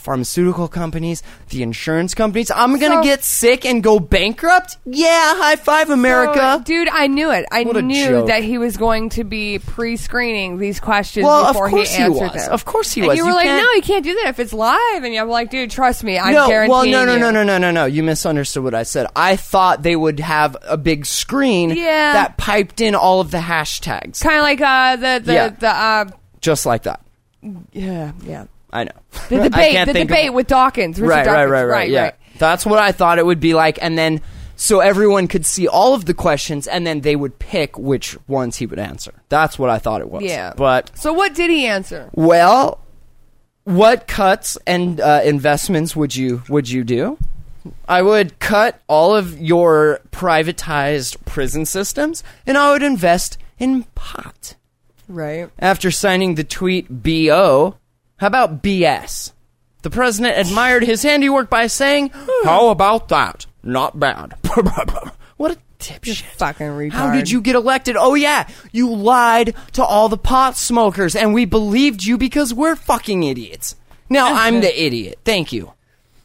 pharmaceutical companies, the insurance companies. I'm going to So- get sick and go bankrupt? Yeah, high five, America. So, dude, I knew it. I What a knew joke. that he was going to be pre-screening these questions Well, of before course he he answered was. them. Of course he and was. you were You like, can't- no, you can't do that if it's live. And I'm like, dude, trust me. I'm no, guaranteeing well, no, no, you. no, no, no, no, no. You misunderstood what I said. I thought they would have a big screen Yeah. that piped in all of the hashtags. Kind of like uh, the, the, Yeah. the, uh, Just like that. yeah, yeah. I know. The I debate, can't the think of- debate with Dawkins. Richard right, right, Dawkins. right, right, Yeah. That's what I thought it would be like. And then, so everyone could see all of the questions, and then they would pick which ones he would answer. That's what I thought it was. Yeah. But, So what did he answer? well, what cuts and uh, investments would you would you do? I would cut all of your privatized prison systems, and I would invest in pot. Right. After signing the tweet B O, how about B S? The president admired his handiwork by saying, how about that? Not bad. What a dipshit. Fucking retard. How did you get elected? Oh yeah, you lied to all the pot smokers, and we believed you because we're fucking idiots. Now I'm the idiot. Thank you.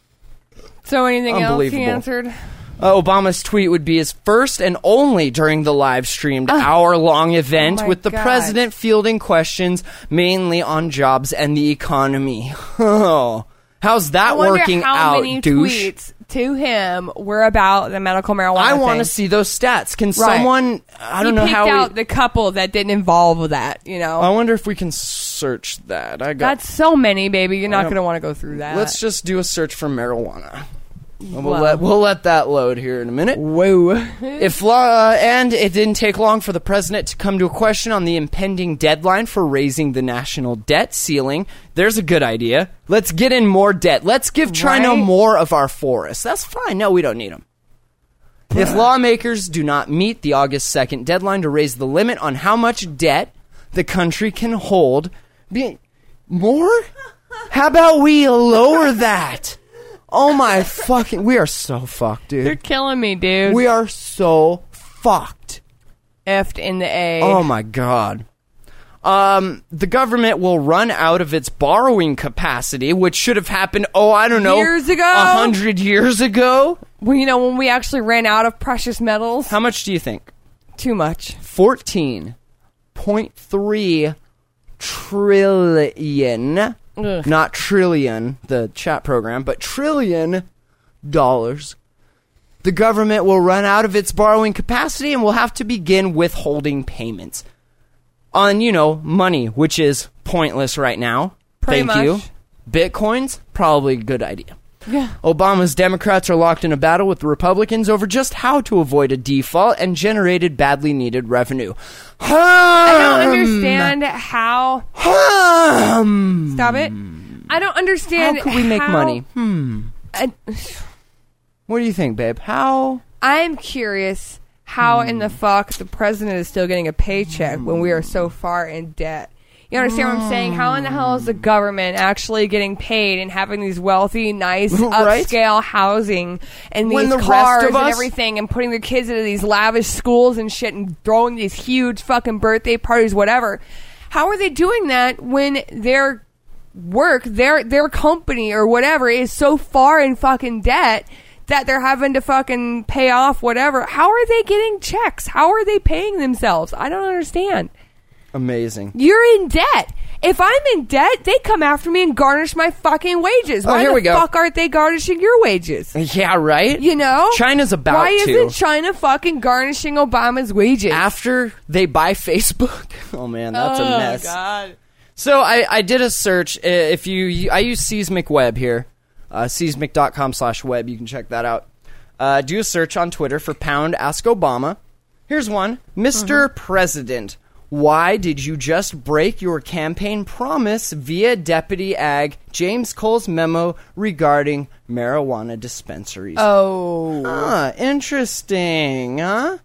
So anything else he Unbelievable. answered? Uh, Obama's tweet would be his first and only during the live-streamed hour-long event Oh my with the God. president fielding questions mainly on jobs and the economy. Oh, how's that I wonder working how out, many douche? tweets to him were about the medical marijuana I want to thing. see those stats. Can Right. someone... I don't he know picked how... we- out the couple that didn't involve that, you know? I wonder if we can search that. I got... That's so many, baby. You're not I going know. to want to go through that. Let's just do a search for marijuana. We'll, Wow. let, we'll let that load here in a minute. Whoa. If uh, and it didn't take long for the president to come to a question on the impending deadline for raising the national debt ceiling. There's a good idea. Let's get in more debt. Let's give China Right. more of our forests. That's fine. No, we don't need them. If lawmakers do not meet the August second deadline to raise the limit on how much debt the country can hold, be more? How about we lower that? Oh my fucking... We are so fucked, dude. You're killing me, dude. We are so fucked. Effed in the A. Oh my god. Um, the government will run out of its borrowing capacity, which should have happened, oh, I don't know, Years ago? A hundred years ago? Well, you know, when we actually ran out of precious metals. How much do you think? Too much. fourteen point three trillion. Ugh. Not trillion, the chat program, but trillion dollars. The government will run out of its borrowing capacity and will have to begin withholding payments on, you know, money, which is pointless right now. Pretty Thank you. much. Bitcoins, probably a good idea. Yeah. Obama's Democrats are locked in a battle with the Republicans over just how to avoid a default and generated badly needed revenue. I don't understand how. Um, Stop it. I don't understand How could we make how- money? Hmm. I, What do you think, babe? How? I'm curious how in the fuck the president is still getting a paycheck when we are so far in debt. You understand what I'm saying? How in the hell is the government actually getting paid and having these wealthy, nice, Right? upscale housing and When these the rest cars of and us- everything and putting their kids into these lavish schools and shit and throwing these huge fucking birthday parties, whatever? How are they doing that when their work, their their company or whatever is so far in fucking debt that they're having to fucking pay off whatever? How are they getting checks? How are they paying themselves? I don't understand. Amazing. You're in debt. If I'm in debt, they come after me and garnish my fucking wages. Oh, Why here the we go. fuck aren't they garnishing your wages? Yeah, right? You know? China's about Why to. isn't China fucking garnishing Obama's wages? After they buy Facebook. Oh, man, that's a Oh, mess. God. So I, I did a search. Uh, If you, I use Seismic Web here, uh, seismic dot com slash web. You can check that out. Uh, do a search on Twitter for pound ask Obama. Here's one, Mister Mm-hmm. President. Why did you just break your campaign promise via Deputy Ag James Cole's memo regarding marijuana dispensaries? Oh. Ah, interesting, huh?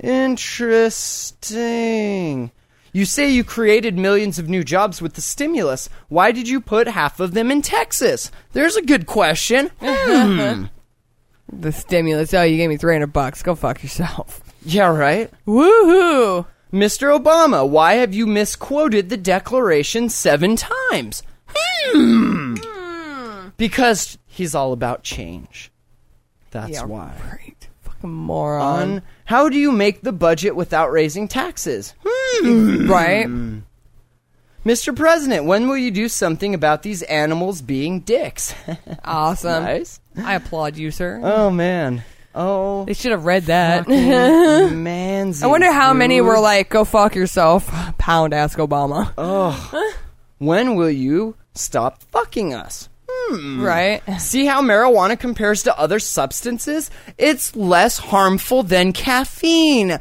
Interesting. You say you created millions of new jobs with the stimulus. Why did you put half of them in Texas? There's a good question. Hmm. The stimulus. Oh, you gave me three hundred bucks. Go fuck yourself. Yeah, right? Woohoo. Mister Obama, why have you misquoted the Declaration seven times? Hmm. Because he's all about change. That's Yeah, why. Right. Fucking moron. On how do you make the budget without raising taxes? Hmm. Right? Mister President, when will you do something about these animals being dicks? Awesome. Nice. I applaud you, sir. Oh, man. Oh, They should have read that. man's. I wonder how many were like, go fuck yourself. Pound ask Obama. Oh. When will you stop fucking us? Hmm. Right? See how marijuana compares to other substances? It's less harmful than caffeine.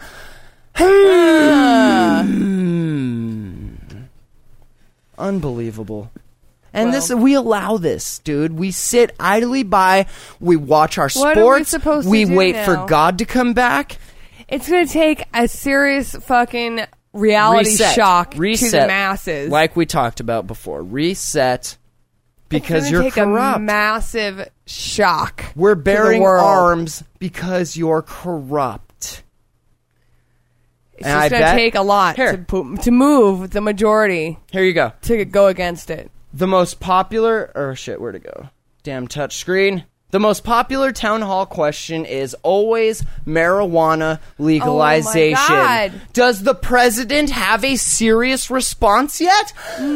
Hmm. Unbelievable. And Well. this, we allow this, dude. We sit idly by. We watch our What are we sports. supposed to we do wait now? for God to come back. It's going to take a serious fucking reality Reset. shock Reset. to the masses. Like we talked about before. Reset. Because it's you're take corrupt. a massive shock. We're to the bearing world. arms because you're corrupt. It's And just I going to bet- take a lot Here. to, pu- to move the majority Here you go. to go against it. The most popular, or shit, where'd it go? Damn touch screen. The most popular town hall question is always marijuana legalization. Oh my God. Does the president have a serious response yet?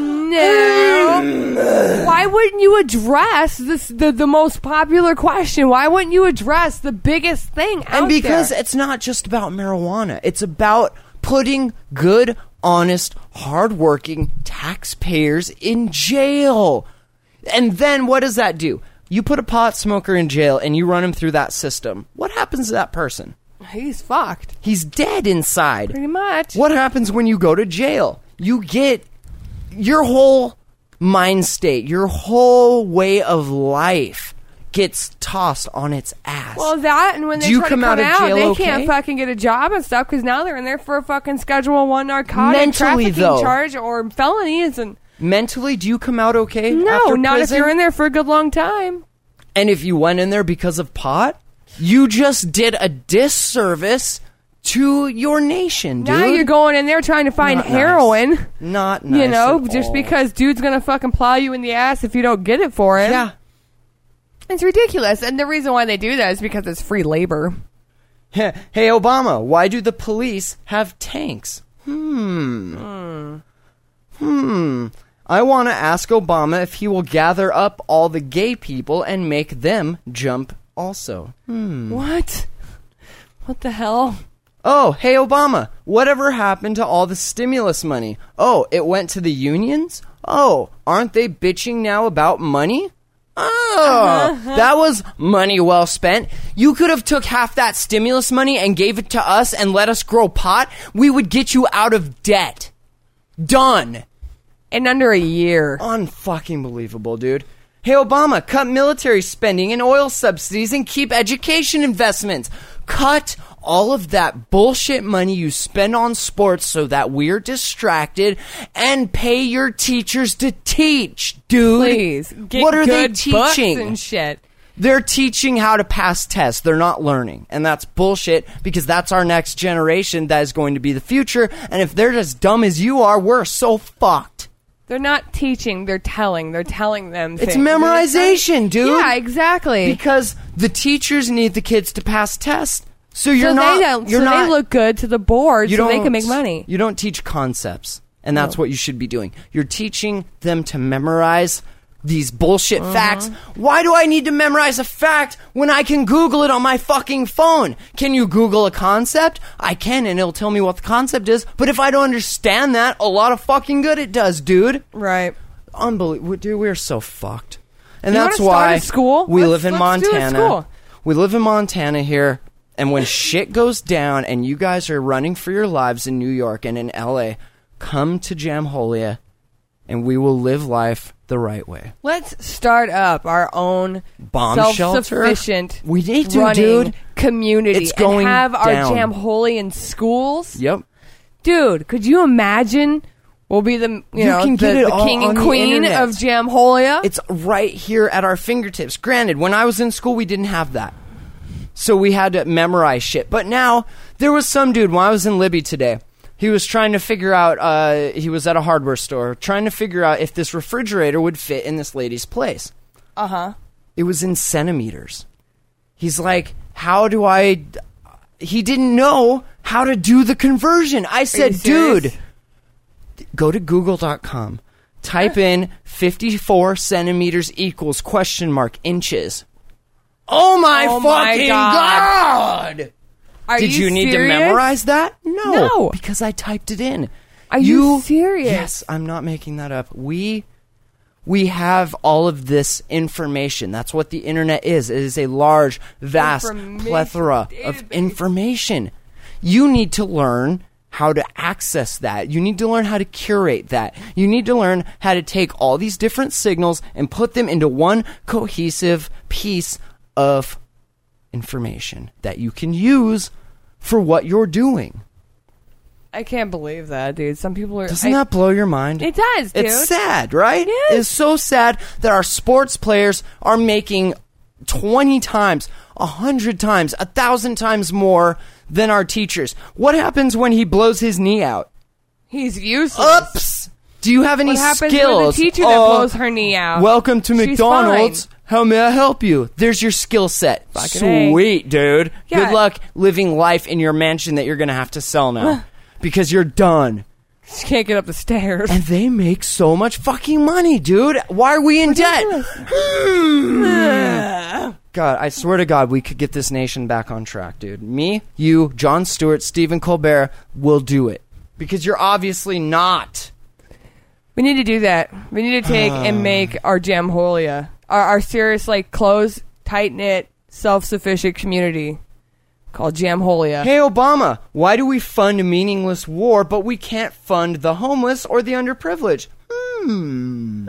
No. Why wouldn't you address this the, the most popular question? Why wouldn't you address the biggest thing out And because there? it's not just about marijuana, it's about putting good, honest, hardworking taxpayers in jail. And then what does that do? You put a pot smoker in jail and you run him through that system. What happens to that person? He's fucked. He's dead inside. Pretty much. What happens when you go to jail? You get your whole mind state, your whole way of life gets tossed on its ass. Well, that and when they Do you try come to come out of out, jail they okay? can't fucking get a job and stuff because now they're in there for a fucking Schedule One narcotic Mentally, trafficking though. charge or felonies. And Mentally, do you come out okay? no, after not prison? if you're in there for a good long time. And if you went in there because of pot, you just did a disservice to your nation, dude. Now you're going in there trying to find Not nice. heroin. Not nice. You know, at just all. because dude's gonna fucking plow you in the ass if you don't get it for him. Yeah. It's ridiculous. And the reason why they do that is because it's free labor. Hey, Obama, why do the police have tanks? Hmm. Hmm. Hmm. I want to ask Obama if he will gather up all the gay people and make them jump also. Hmm. What? What the hell? Oh, hey, Obama, whatever happened to all the stimulus money? Oh, it went to the unions? Oh, aren't they bitching now about money? Oh, that was money well spent. You could have took half that stimulus money and gave it to us and let us grow pot. We would get you out of debt. Done. In under a year. Unfucking believable, dude. Hey, Obama, cut military spending and oil subsidies and keep education investments. Cut all of that bullshit money you spend on sports so that we're distracted and pay your teachers to teach, dude. Please. Get what are they good books teaching? and shit. They're teaching how to pass tests. They're not learning. And that's bullshit because that's our next generation that is going to be the future. And if they're as dumb as you are, we're so fucked. They're not teaching, they're telling. They're telling them It's things. memorization, dude. Yeah, exactly. Because the teachers need the kids to pass tests. So you're so not they don't, you're so not they look good to the board you so they don't- can make money. You don't teach concepts. And that's what you should be doing. You're teaching them to memorize these bullshit Uh-huh. facts. Why do I need to memorize a fact when I can Google it on my fucking phone? Can you Google a concept? I can, and it'll tell me what the concept is. But if I don't understand that, a lot of fucking good it does, dude. Right. Unbelievable. Dude, we're so fucked. And You that's wanna start why a school? we Let's- live in let's do a Montana. school. We live in Montana here. And when shit goes down and you guys are running for your lives in New York and in L A, come to Jamholia and we will live life the right way. Let's start up our own Bomb self-sufficient shelter? We need to, running dude. community It's going and have our down. Jamholian schools. Yep. Dude, could you imagine we'll be the you, You know can the, get it the all king on and the queen internet. of Jamholia? It's right here at our fingertips. Granted, when I was in school, we didn't have that. So we had to memorize shit. But now, there was some dude, when I was in Libby today, he was trying to figure out, uh, he was at a hardware store, trying to figure out if this refrigerator would fit in this lady's place. Uh-huh. It was in centimeters. He's like, how do I... He didn't know how to do the conversion. I said, dude, go to google dot com. Type in fifty-four centimeters equals question mark inches. Oh my Oh my fucking God. God! Are Did you, you need serious? to memorize that? No, No. because I typed it in. Are you serious? Yes, I'm not making that up. We we have all of this information. That's what the internet is. It is a large, vast Information plethora of database. information. You need to learn how to access that. You need to learn how to curate that. You need to learn how to take all these different signals and put them into one cohesive piece of information that you can use for what you're doing. I can't believe that, dude. Some people are... Doesn't I- that blow your mind? It does, dude. It's sad, right? Yes. It's so sad that our sports players are making twenty times, one hundred times, one thousand times more than our teachers. What happens when he blows his knee out? He's useless. Oops! Do you have any What happens skills? with the teacher that Oh, blows her knee out? Welcome to She's McDonald's. fine. How may I help you? There's your skill set. Fucking A. Sweet, dude. Yeah. Good luck living life in your mansion that you're going to have to sell now. Because you're done. She can't get up the stairs. And they make so much fucking money, dude. Why are we in debt? God, I swear to God, we could get this nation back on track, dude. Me, you, Jon Stewart, Stephen Colbert will do it. Because you're obviously not. We need to do that. We need to take and make our Jamholia, our, our serious, like, close, tight-knit, self-sufficient community called Jamholia. Hey, Obama, why do we fund a meaningless war, but we can't fund the homeless or the underprivileged? Hmm.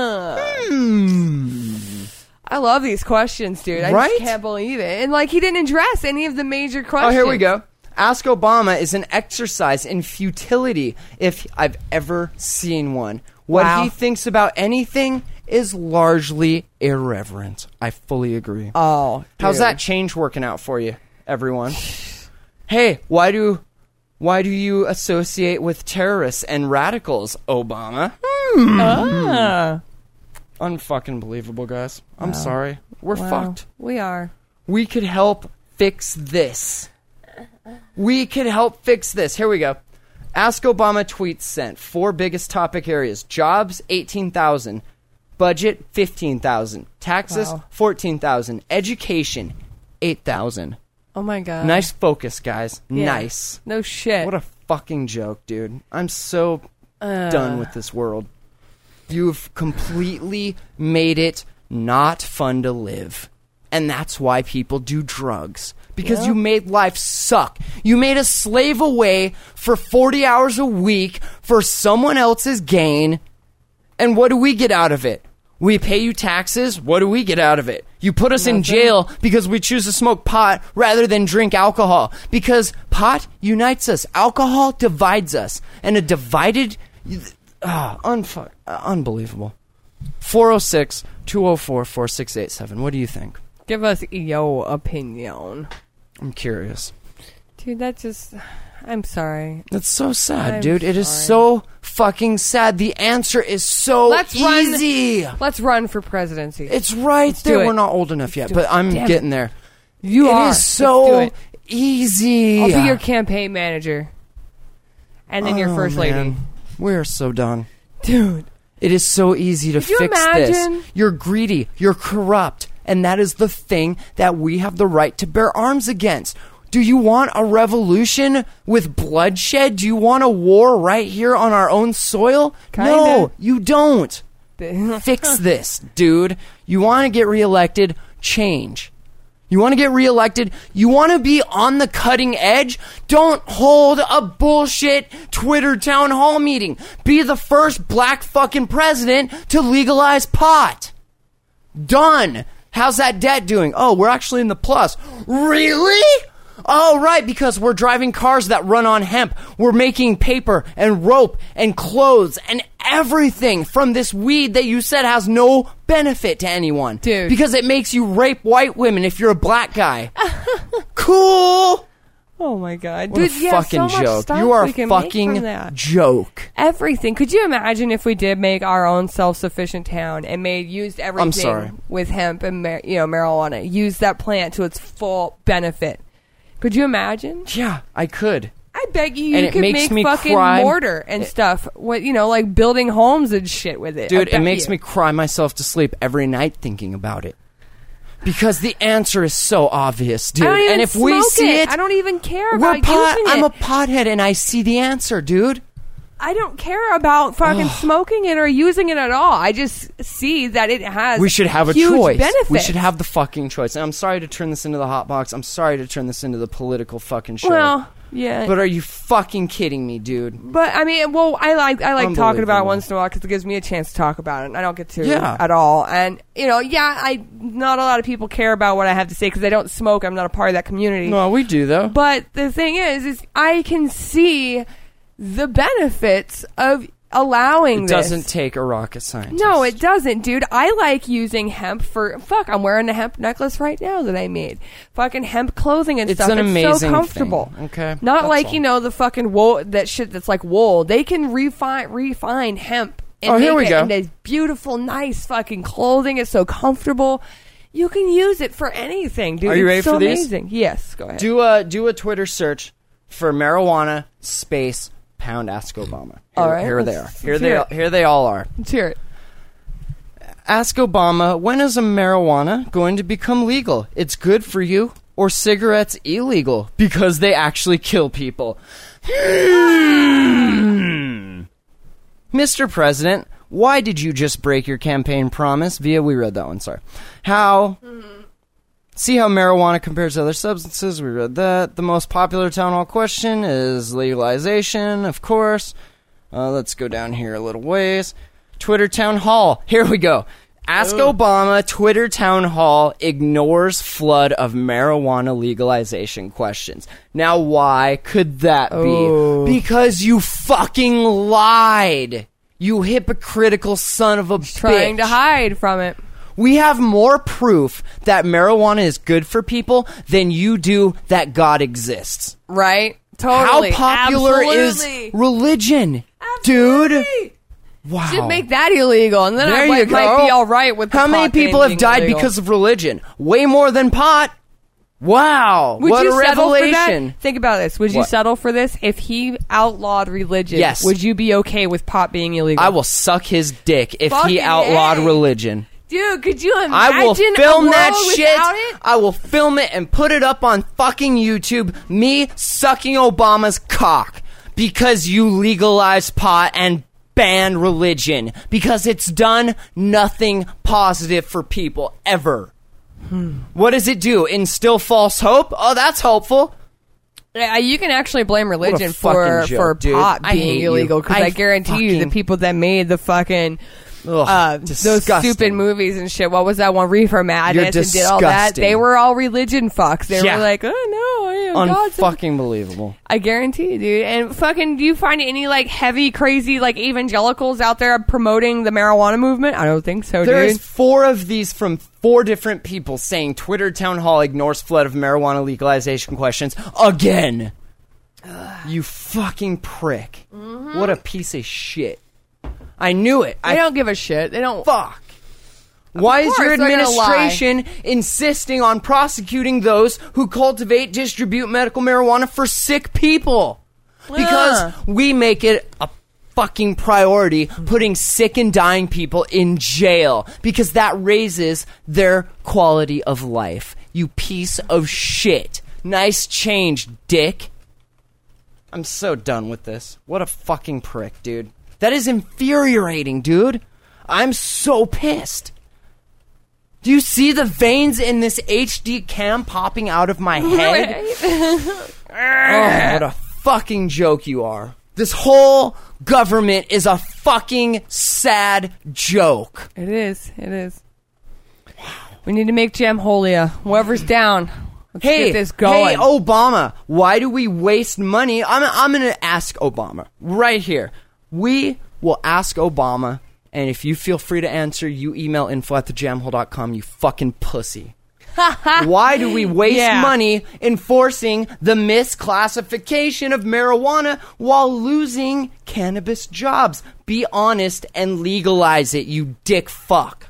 Hmm. I love these questions, dude. I Right? just can't believe it. And, like, he didn't address any of the major Oh, questions. here we go. Ask Obama is an exercise in futility if I've ever seen one. What Wow. he thinks about anything is largely irreverent. I fully agree. Oh, How's dude. that change working out for you, everyone? Hey, why do why do you associate with terrorists and radicals, Obama? Hmm. Ah. Unfucking believable, guys. I'm sorry. We're Wow. fucked. We are. We could help fix this. We could help fix this. Here we go. Ask Obama tweets sent. Four biggest topic areas. Jobs, eighteen thousand. Budget, fifteen thousand. Taxes, Wow. fourteen thousand. Education, eight thousand. Oh, my God. Nice focus, guys. Yeah. Nice. No shit. What a fucking joke, dude. I'm so Uh. done with this world. You've completely made it not fun to live. And that's why people do drugs. Because Yeah. you made life suck. You made us slave away for forty hours a week for someone else's gain. And what do we get out of it? We pay you taxes. What do we get out of it? You put us in Nothing. jail because we choose to smoke pot rather than drink alcohol. Because pot unites us. Alcohol divides us. And a divided... Ah, unfu- uh, unbelievable. four oh six, two oh four, four six eight seven. What do you think? Give us your opinion. I'm curious. Dude, that just... I'm sorry. It's so sad, I'm dude. It is sorry. so fucking sad. The answer is so Let's run- easy. Let's run for presidency. It's right Let's there. do it. We're not old enough yet, do but it. I'm Damn getting it. there. You It are. is Let's so do it. easy. I'll be your campaign manager. And then your Oh, first lady. man. We're so done. Dude. It is so easy to Could you fix imagine? this. You're greedy. You're corrupt. And that is the thing that we have the right to bear arms against. Do you want a revolution with bloodshed? Do you want a war right here on our own soil? Kinda. No, you don't. Fix this, dude. You want to get reelected? Change. You want to get reelected? You want to be on the cutting edge? Don't hold a bullshit Twitter town hall meeting. Be the first black fucking president to legalize pot. Done. How's that debt doing? Oh, we're actually in the plus. Really? Oh, right, because we're driving cars that run on hemp. We're making paper and rope and clothes and everything from this weed that you said has no benefit to anyone. Dude. Because it makes you rape white women if you're a black guy. Cool. Oh my god, What dude! a yeah, fucking so much joke. stuff You are we a can make fucking from that. joke. Everything. Could you imagine if we did make our own self-sufficient town and made used everything sorry. with hemp and mar- you know marijuana, use that plant to its full benefit? Could you imagine? Yeah, I could. I bet you And you it could makes make me fucking cry. mortar and stuff. What you know, like building homes and shit with it. I Dude, it bet makes you. me cry myself to sleep every night thinking about it. Because the answer is so obvious, dude. I don't even and if smoke we see it. it, I don't even care we're about pot- using I'm it. a pothead and I see the answer, dude. I don't care about fucking smoking it or using it at all. I just see that it has. We should have a huge choice. benefits. We should have the fucking choice. And I'm sorry to turn this into the hot box. I'm sorry to turn this into the political fucking show. Well, yeah. But are you fucking kidding me, dude? But I mean, well, I like I like talking about it Unbelievable. once in a while because it gives me a chance to talk about it. And I don't get to Yeah. at all. And you know, yeah, I not a lot of people care about what I have to say because I don't smoke. I'm not a part of that community. No, we do though. But the thing is, is I can see the benefits of allowing It this. doesn't take a rocket scientist. No, it doesn't, dude. I like using hemp for fuck. I'm wearing a hemp necklace right now that I made. Fucking hemp clothing and It's stuff. an it's amazing so comfortable. thing, okay? Not That's like all. you know the fucking wool that shit that's like wool. They can refine refine hemp. And Oh, here make we it go. into beautiful, nice fucking clothing. It's so comfortable. You can use it for anything, dude. Are you It's ready so for these? amazing. Yes, go ahead. Do a do a Twitter search for marijuana space pound Ask Obama. Here, All right, here they are. let's- Here let's they hear are. it. Here they all are. Let's hear it. Ask Obama, when is a marijuana going to become legal? It's good for you. Or cigarettes illegal because they actually kill people. Hmm. Mister President, why did you just break your campaign promise? Via, we read that one, sorry. How? See how marijuana compares to other substances? We read that. The most popular town hall question is legalization, of course. Uh, let's go down here a little ways. Twitter town hall. Here we go. Ask Obama, Twitter town hall ignores flood of marijuana legalization questions. Now, why could that Oh. be? Because you fucking lied. You hypocritical son of a Trying bitch. to hide from it. We have more proof that marijuana is good for people than you do that God exists. Right? Totally. How popular Absolutely. is religion, dude? Absolutely. Wow. Should make that illegal, and then There I you might, go. might be all right with the How many pot thing people have being died illegal. because of religion? Way more than pot. Wow. Would what you a settle revelation. for that? Think about this. Would you What? settle for this if he outlawed religion? Yes. Would you be okay with pot being illegal? I will suck his dick if Fucking he outlawed A. religion. Dude, could you imagine I will film a world that shit. without it? I will film it and put it up on fucking YouTube. Me sucking Obama's cock because you legalized pot and banned religion because it's done nothing positive for people ever. Hmm. What does it do? Instill false hope? Oh, that's hopeful. Yeah, you can actually blame religion fucking for joke, for dude. pot I hate being you. illegal because I I, guarantee you the fucking- people that made the fucking Ugh, uh, those disgusting. stupid movies and shit. What was that one? Reefer Madness You're and did all that. disgusting. They were all religion fucks. They Yeah. were like, oh no, I am God's Unfucking believable. I guarantee you, dude. And fucking, do you find any like heavy, crazy, like evangelicals out there promoting the marijuana movement? I don't think so, There's dude. four of these from four different people saying Twitter town hall ignores flood of marijuana legalization questions again. You fucking prick. Mm-hmm. What a piece of shit. I knew it. They I don't give a shit. They don't. fuck. Why is course your they're gonna lie. administration insisting on prosecuting those who cultivate, distribute medical marijuana for sick people? Because Yeah. we make it a fucking priority putting sick and dying people in jail because that raises their quality of life. You piece of shit. Nice change, dick. I'm so done with this. What a fucking prick, dude. That is infuriating, dude. I'm so pissed. Do you see the veins in this H D cam popping out of my head? Oh, what a fucking joke you are. This whole government is a fucking sad joke. It is. It is. We need to make Jamholia. Whoever's down. Let's Hey, get this going. hey, Obama, why do we waste money? I'm, I'm going to ask Obama right here. We will ask Obama, and if you feel free to answer, you email info at the jamhole dot com, you fucking pussy. Why do we waste Yeah. money enforcing the misclassification of marijuana while losing cannabis jobs? Be honest and legalize it, you dick fuck.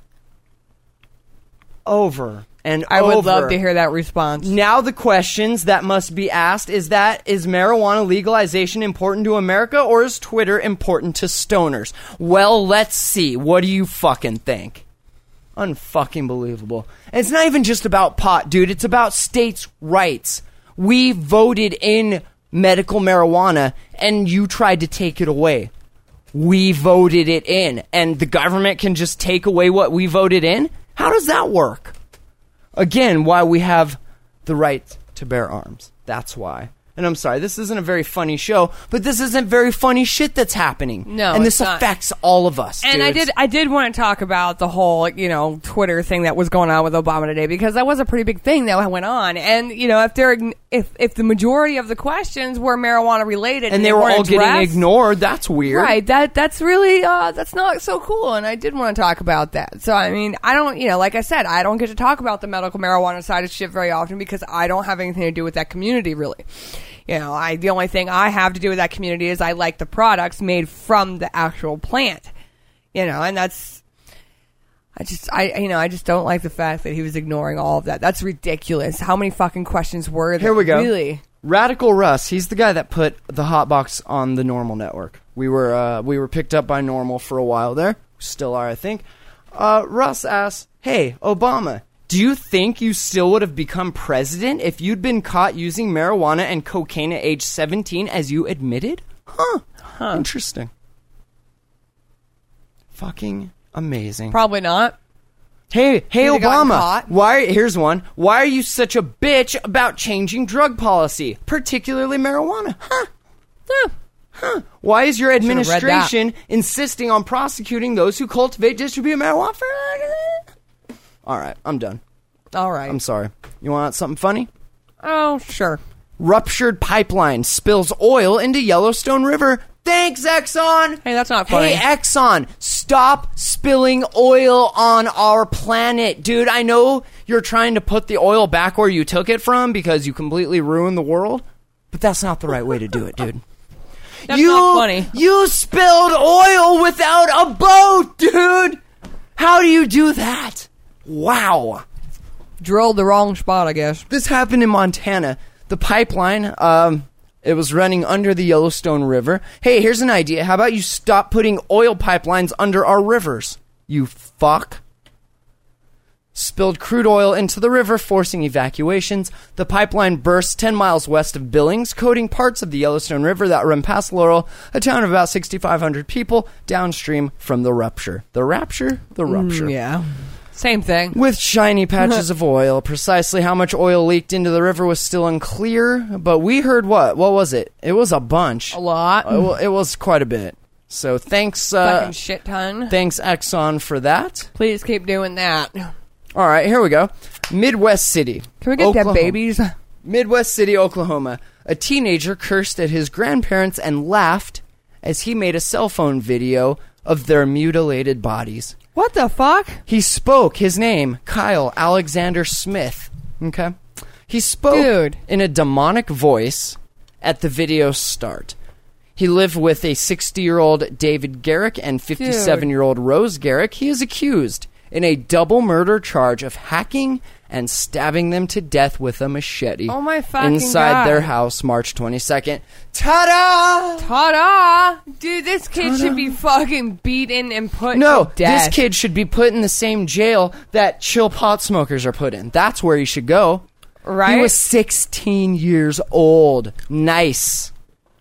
Over and I over. would love to hear that response. Now the questions that must be asked is that, is marijuana legalization important to America, or is Twitter important to stoners? Well, let's see. What do you fucking think? Unfucking believable. And it's not even just about pot, dude. It's about states' rights. We voted in medical marijuana, and you tried to take it away. We voted it in, and the government can just take away what we voted in? How does that work? Again, why we have the right to bear arms. That's why. And I'm sorry, this isn't a very funny show, but this isn't very funny shit that's happening. No, and it's this not. affects all of us. And I dudes. did I did want to talk about the whole, you know, Twitter thing that was going on with Obama today, because that was a pretty big thing that went on. And, you know, if they're if if the majority of the questions were marijuana related and they were weren't all getting addressed, ignored, that's weird. right, that that's really uh that's not so cool, and I did want to talk about that. So I mean, I don't, you know, like I said, I don't get to talk about the medical marijuana side of shit very often because I don't have anything to do with that community, really. You know, I the only thing I have to do with that community is I like the products made from the actual plant. You know, and that's I just I you know, I just don't like the fact that he was ignoring all of that. That's ridiculous. How many fucking questions were there? Here we go. Really? Radical Russ, he's the guy that put the Hotbox on the Normal network. We were uh, we were picked up by Normal for a while there. Still are, I think. Uh, Russ asks, "Hey, Obama, do you think you still would have become president if you'd been caught using marijuana and cocaine at age seventeen, as you admitted?" Huh. huh. Interesting. Fucking amazing. Probably not. Hey, hey, You'd have gotten Obama. caught. Why? Here's one. Why are you such a bitch about changing drug policy, particularly marijuana? Huh? Yeah. Huh? Why is your read that. administration insisting on prosecuting those who cultivate, distribute marijuana? For... All right, I'm done. All right. I'm sorry. You want something funny? Oh, sure. Ruptured pipeline spills oil into Yellowstone River. Thanks, Exxon. Hey, that's not funny. Hey, Exxon, stop spilling oil on our planet. Dude, I know you're trying to put the oil back where you took it from because you completely ruined the world, but that's not the right way to do it, dude. That's you, not funny. You spilled oil without a boat, dude. How do you do that? Wow. Drilled the wrong spot, I guess. This happened in Montana. The pipeline, um, it was running under the Yellowstone River. Hey, here's an idea. How about you stop putting oil pipelines under our rivers? You fuck. Spilled crude oil into the river, forcing evacuations. The pipeline burst ten miles west of Billings, coating parts of the Yellowstone River that run past Laurel, a town of about sixty-five hundred people, downstream from the rupture. The rapture? The rupture. Mm, yeah. Same thing. With shiny patches of oil. Precisely how much oil leaked into the river was still unclear, but we heard what? What was it? It was a bunch. A lot. Uh, well, it was quite a bit. So thanks, uh, Fucking shit ton. thanks Exxon for that. Please keep doing that. All right, here we go. Midwest City. Can we get Oklahoma. dead babies? Midwest City, Oklahoma. A teenager cursed at his grandparents and laughed as he made a cell phone video of their mutilated bodies. What the fuck? He spoke. His name, Kyle Alexander Smith. Okay? He spoke Dude. in a demonic voice at the video's start. He lived with a sixty-year-old David Garrick and fifty-seven-year-old Rose Garrick. He is accused in a double murder charge of hacking and stabbing them to death with a machete. Oh my fucking inside God. their house, March twenty-second. Ta-da! Ta-da! Dude, this kid should be fucking beaten and put No, to death. this kid should be put in the same jail that chill pot smokers are put in. That's where he should go. Right? He was sixteen years old. Nice.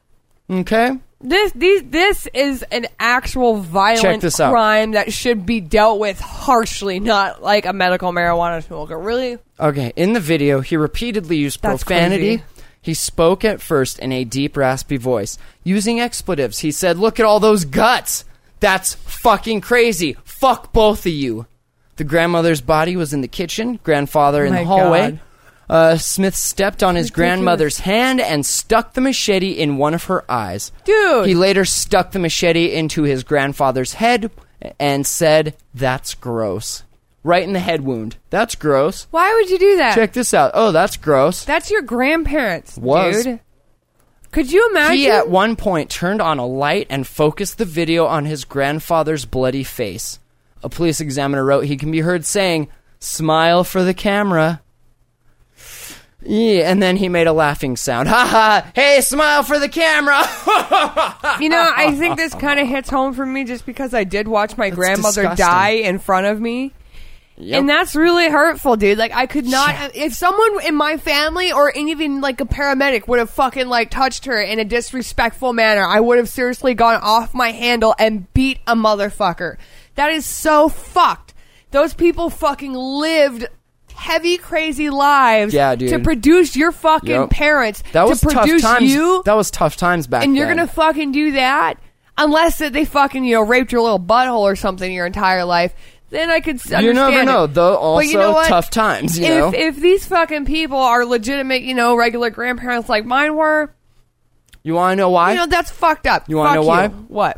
Okay? This these this is an actual violent Check this out. crime that should be dealt with harshly, not like a medical marijuana smoker. Really? Okay, in the video, he repeatedly used That's profanity. crazy. He spoke at first in a deep, raspy voice. Using expletives, he said, "Look at all those guts. That's fucking crazy. Fuck both of you." The grandmother's body was in the kitchen, grandfather in My the hallway. God. Uh, Smith stepped on his Ridiculous. grandmother's hand and stuck the machete in one of her eyes. Dude. He later stuck the machete into his grandfather's head and said, "That's gross." right in the head wound. That's gross. Why would you do that? Check this out. Oh, that's gross. That's your grandparents, Was. dude. Could you imagine? He at one point turned on a light and focused the video on his grandfather's bloody face. A police examiner wrote he can be heard saying, "Smile for the camera." Yeah, and then he made a laughing sound. Ha ha! Hey, smile for the camera! You know, I think this kind of hits home for me just because I did watch my That's grandmother disgusting. die in front of me. Yep. And that's really hurtful, dude. Like, I could not... If someone in my family or even, like, a paramedic would have fucking, like, touched her in a disrespectful manner, I would have seriously gone off my handle and beat a motherfucker. That is so fucked. Those people fucking lived heavy, crazy lives Yeah, dude. to produce your fucking Yep. parents, That was to tough produce times. you, That was tough times back and then. you're gonna fucking do that? Unless that they fucking, you know, raped your little butthole or something your entire life. Then I could s- understand You never it. know, though. Also, But you know what? tough times. You if, know, if these fucking people are legitimate, you know, regular grandparents like mine were, you want to know why? you know, that's fucked up. You wanna Fuck know why? What?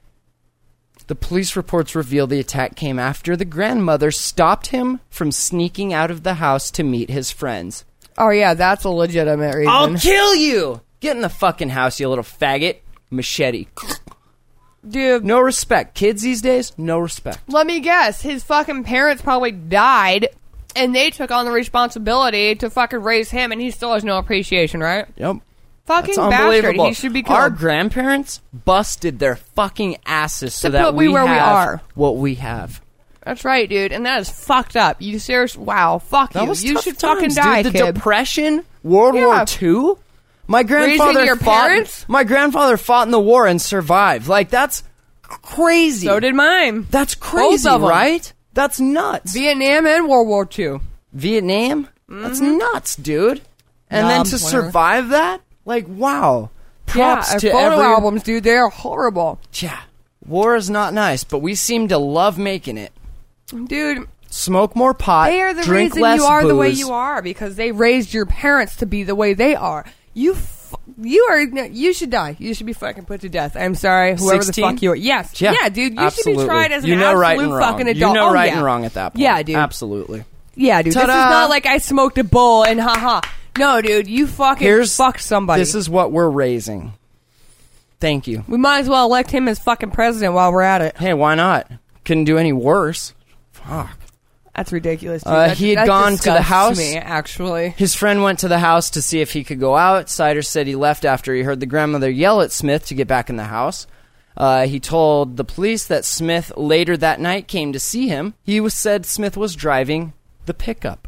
The police reports reveal the attack came after the grandmother stopped him from sneaking out of the house to meet his friends. Oh yeah, that's a legitimate reason. I'll kill you! Get in the fucking house, you little faggot. Machete. Dude, No respect. Kids these days, no respect. let me guess. His fucking parents probably died, and they took on the responsibility to fucking raise him, and he still has no appreciation, right? Yep. Fucking That's bastard. unbelievable. He should be killed. Our grandparents busted their fucking asses so To that put we we where we have are. what we have. That's right, dude, and that is fucked up. You serious? Wow, fuck That you. was You tough should times, fucking die, dude. The kid. Depression, World Yeah. War Two. My grandfather your fought. parents? My grandfather fought in the war and survived. Like that's crazy. So did mine. That's crazy, Both of 'em. right? That's nuts. Vietnam and World War Two. Vietnam. That's nuts, dude. And Nah, then I'm to whatever. survive that, like wow. Props yeah, to photo every. albums, dude. They're horrible, Yeah, war is not nice, but we seem to love making it. dude. Smoke more pot. They are the drink reason less you are the way booze. you are because they raised your parents to be the way they are. You, f- you are. no, You should die. You should be fucking put to death. I'm sorry, whoever sixteen? the fuck you are. Yes, Yeah, dude. You absolutely. should be tried as an you know absolute right and wrong. fucking adult. You know Oh, right yeah. and wrong at that point. Yeah, dude. Absolutely. Yeah, dude. Ta-da! This is not like I smoked a bowl and haha. No, dude. You fucking Here's fucked somebody. This is what we're raising. Thank you. we might as well elect him as fucking president while we're at it. Hey, why not? Couldn't do any worse. Fuck. That's ridiculous. Dude. Uh, that, he had that gone to the disgusts house. Me, actually. His friend went to the house to see if he could go out. Siders said he left after he heard the grandmother yell at Smith to get back in the house. Uh, he told the police that Smith later that night came to see him. He was said Smith was driving the pickup.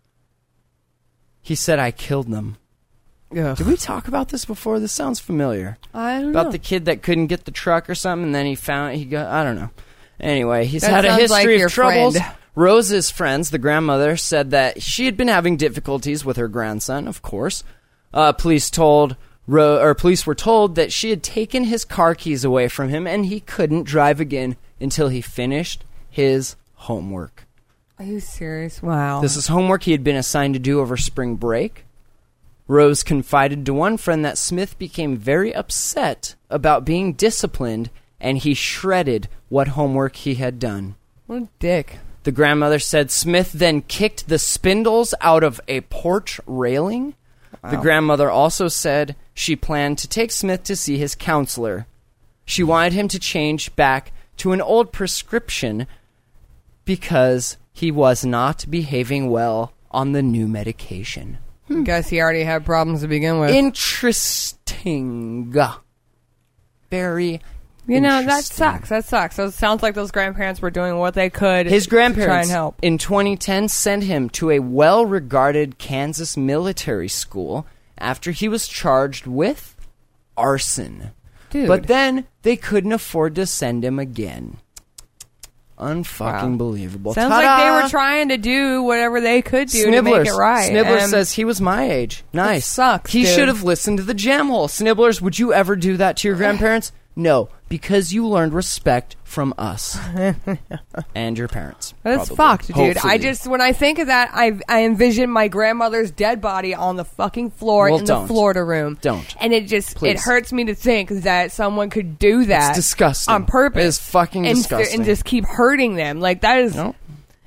He said, "I killed them." Ugh. Did we talk about this before? This sounds familiar. I don't About know. the kid that couldn't get the truck or something, and then he found he got. I don't know. Anyway, he's That had a sounds history like of your troubles. friend. Rose's friends, the grandmother, said that she had been having difficulties with her grandson. Of course, uh, police told Ro- or police were told that she had taken his car keys away from him, and he couldn't drive again until he finished his homework. Are you serious? Wow. This is homework he had been assigned to do over spring break. Rose confided to one friend that Smith became very upset about being disciplined, and he shredded what homework he had done. What a dick. The grandmother said Smith then kicked the spindles out of a porch railing. The grandmother also said she planned to take Smith to see his counselor. She wanted him to change back to an old prescription because he was not behaving well on the new medication. Guess he already had problems to begin with. Interesting. Very you know, that interesting. sucks. That sucks. So it sounds like those grandparents were doing what they could His to try grandparents and help. in twenty ten sent him to a well-regarded Kansas military school after he was charged with arson. Dude. But then they couldn't afford to send him again. Unfucking Wow. believable. Sounds Ta-da! like they were trying to do whatever they could do Snibblers. to make it right. Snibblers and says he was my age. Nice. sucks, He dude. should have listened to the jam hole. Snibblers, would you ever do that to your grandparents? No, because you learned respect from us and your parents. That's probably. fucked, dude. I Hopefully. just, when I think of that, I I envision my grandmother's dead body on the fucking floor Well, in don't. the Florida room. Don't. And it just, Please. it hurts me to think that someone could do that. It's disgusting. On purpose. It is fucking and, disgusting. And just keep hurting them. Like, that is, No.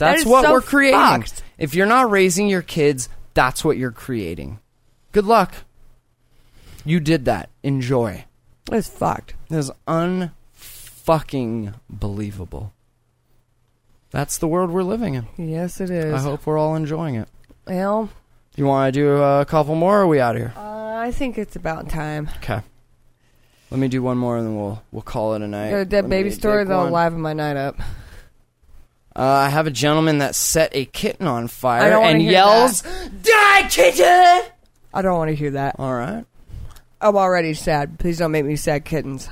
That's is what so we're creating. fucked. If you're not raising your kids, that's what you're creating. Good luck. You did that. Enjoy. It's fucked. It is unfucking believable. That's the world we're living in. Yes, it is. I hope we're all enjoying it. Well, You want to do a couple more, or are we out of here? uh, I think it's about time. Okay. Let me do one more, and then we'll we'll call it a night. Got a dead Let baby me story take that'll one. liven my night up. Uh, I have a gentleman that set a kitten on I fire don't wanna and hear yells, "Die, kitten!" I don't want to hear that. All right. I'm already sad. Please don't make me sad, kittens.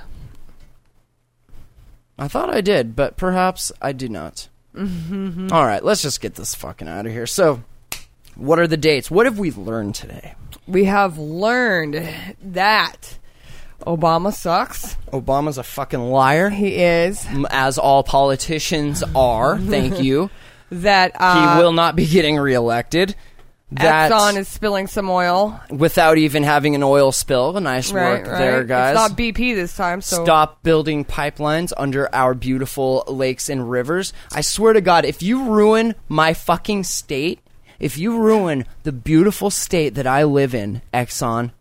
I thought I did, but perhaps I did not. Mm-hmm. All right, let's just get this fucking out of here. So, what are the dates? What have we learned today? We have learned that Obama sucks. Obama's a fucking liar, He is. as all politicians are. Thank you. That uh, He will not be getting reelected. That Exxon is spilling some oil. without even having an oil spill. Nice Right, work right. there, guys. It's not B P this time, so Stop building pipelines under our beautiful lakes and rivers. I swear to God, if you ruin my fucking state, if you ruin the beautiful state that I live in, Exxon,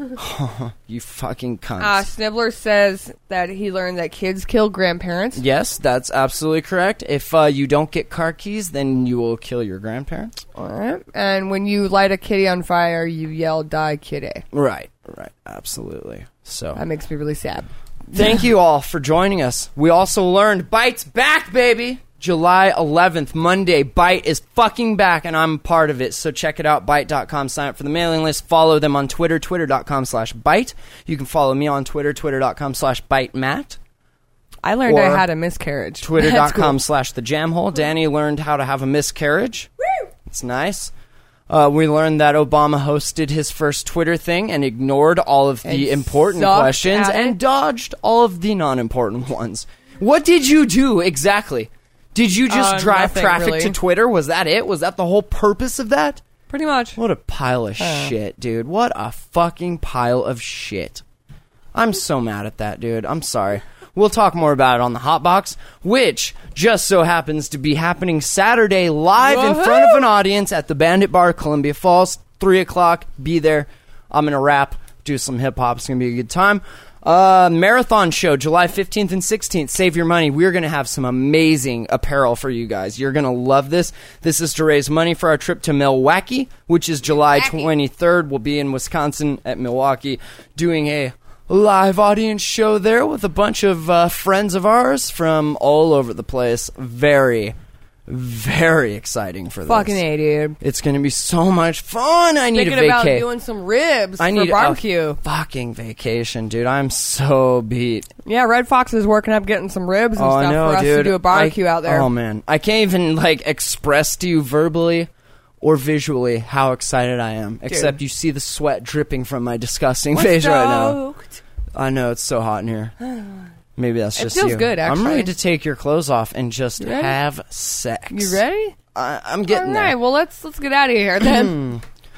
you fucking cunts. Uh, Snibbler says that he learned that kids kill grandparents. Yes, that's absolutely correct. If uh, you don't get car keys, then you will kill your grandparents. All right. And when you light a kitty on fire, you yell, "Die, kitty." Right, right, absolutely. So, That makes me really sad. thank you all for joining us. We also learned Byte's back, baby. July eleventh, Monday, Byte is fucking back, and I'm part of it. So check it out, byte dot com. Sign up for the mailing list. Follow them on Twitter, twitter dot com slash byte. You can follow me on Twitter, twitter dot com slash byte matt. I learned Or I had a miscarriage. twitter dot That's com cool. slash the jam hole. Danny learned how to have a miscarriage. It's nice. Uh, we learned that Obama hosted his first Twitter thing and ignored all of the And important sucked questions at it. and dodged all of the non-important ones. What did you do exactly? Did you just Uh, drive nothing, traffic really. to Twitter? Was that it? Was that the whole purpose of that? Pretty much. What a pile of shit, dude. What a fucking pile of shit. I'm so mad at that, dude. I'm sorry. We'll talk more about it on the Hotbox, which just so happens to be happening Saturday live in Woohoo! front of an audience at the Bandit Bar, Columbia Falls, three o'clock. Be there. I'm going to rap, do some hip-hop. It's going to be a good time. Uh, marathon show, July fifteenth and sixteenth. Save your money. We're going to have some amazing apparel for you guys. You're going to love this. This is to raise money for our trip to Milwaukee, which is July twenty-third. We'll be in Wisconsin at Milwaukee doing a live audience show there with a bunch of uh, friends of ours from all over the place. Very, very exciting for this. Fucking A, dude. It's going to be so much fun. I need Thinking a about vacay. doing some ribs I for need barbecue. a fucking vacation, dude. I'm so beat. Yeah, Red Fox is working up getting some ribs and Oh, stuff I know, for us dude. to do a barbecue I- out there. Oh man, I can't even like express to you verbally or visually how excited I am. Except you see the sweat dripping from my disgusting We're face right now. stoked. I know it's so hot in here. Maybe that's It just feels you. good, I'm actually. ready to take your clothes off and just You ready? have sex. You ready? I, I'm getting All there. right, well let's let's get out of here then.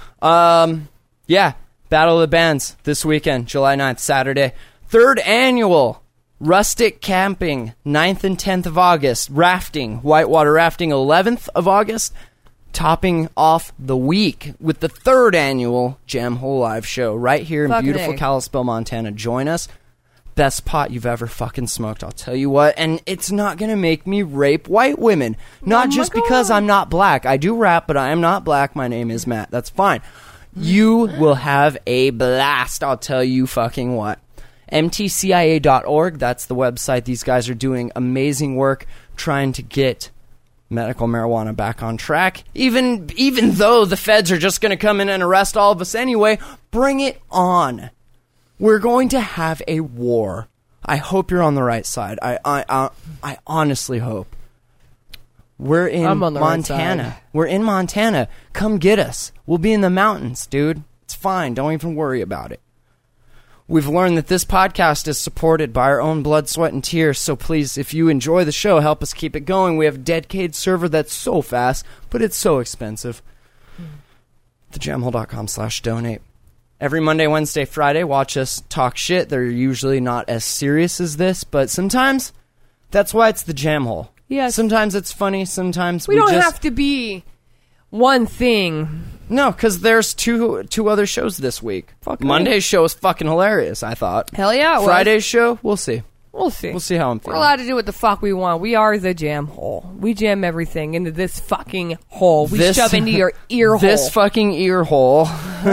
Um, yeah, Battle of the Bands this weekend, July ninth, Saturday. Third annual Rustic Camping, ninth and tenth of August. Rafting, whitewater rafting, eleventh of August. Topping off the week with the third annual Jam Hole Live show right here in Fucking beautiful A. Kalispell, Montana. Join us. Best pot you've ever fucking smoked, I'll tell you what. And it's not going to make me rape white women. Not Oh my just because God. I'm not black. I do rap, but I am not black. My name is Matt. That's fine. You will have a blast, I'll tell you fucking what. M T C I A dot org, that's the website. These guys are doing amazing work trying to get medical marijuana back on track. Even even though the feds are just going to come in and arrest all of us anyway, bring it on. We're going to have a war. I hope you're on the right side. I I I, I honestly hope. We're in I'm on the right Montana. side. We're in Montana. Come get us. We'll be in the mountains, dude. It's fine. Don't even worry about it. We've learned that this podcast is supported by our own blood, sweat, and tears, so please, if you enjoy the show, help us keep it going. We have a dedicated server that's so fast, but it's so expensive. the jam hole dot com slash donate. Every Monday, Wednesday, Friday, watch us talk shit. They're usually not as serious as this, but sometimes that's why it's the Jam Hole. Yes. Sometimes it's funny. Sometimes we, we don't just, have to be one thing. No, because there's two two other shows this week. Fuck Monday's me. show is fucking hilarious, I thought. Hell yeah, it was. Friday's show, we'll see. We'll see. We'll see how I'm We're feeling. allowed to do what the fuck we want. We are the jam hole. We jam everything into this fucking hole. We This- shove into your ear hole. This fucking ear hole.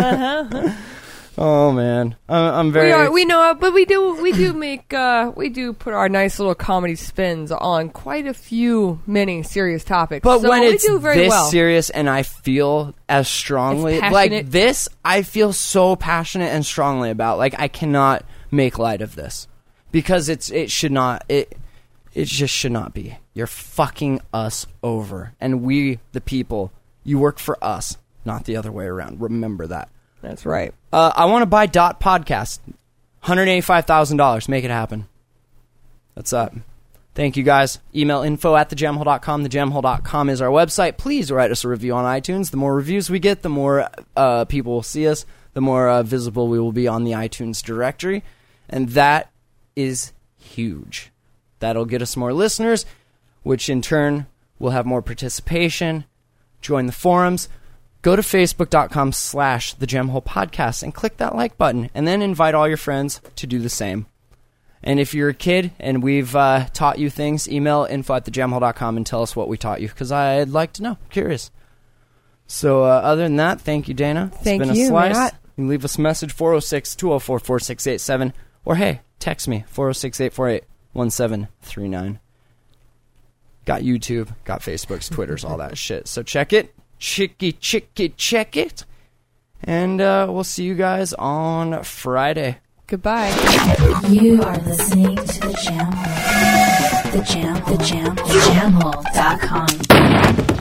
Oh man, I'm, I'm very. We are. We know, but we do. We do make. Uh, we do put our nice little comedy spins on quite a few, many serious topics. But so when we it's do very this well. serious and I feel as strongly, It's like passionate. this, I feel so passionate and strongly about. Like I cannot make light of this because it's it should not it it just should not be. You're fucking us over, and we the people. You work for us, not the other way around. Remember that. That's right. Uh, I want to buy Dot Podcast. one hundred eighty-five thousand dollars. Make it happen. That's up. Thank you, guys. Email info at the jam hole dot com. the jam hole dot com is our website. Please write us a review on iTunes. The more reviews we get, the more uh, people will see us, the more uh, visible we will be on the iTunes directory. And that is huge. That'll get us more listeners, which in turn will have more participation. Join the forums. Go to facebook.com slash the Gemhole Podcast and click that like button, and then invite all your friends to do the same. And if you're a kid and we've uh, taught you things, email info at the jam hole dot com and tell us what we taught you, because I'd like to know. I'm curious. So uh, other than that, thank you, Dana. Thank it's been you, a slice. Matt. You can leave us a message, four oh six, two oh four, four six eight seven, or hey, text me, four oh six, eight four eight, one seven three nine. Got YouTube, got Facebooks, Twitters, all that shit. So check it. Chicky, chicky, check it. And uh, we'll see you guys on Friday. Goodbye. You are listening to the Jam Hole. The Jam, the Jam, the jam hole dot com.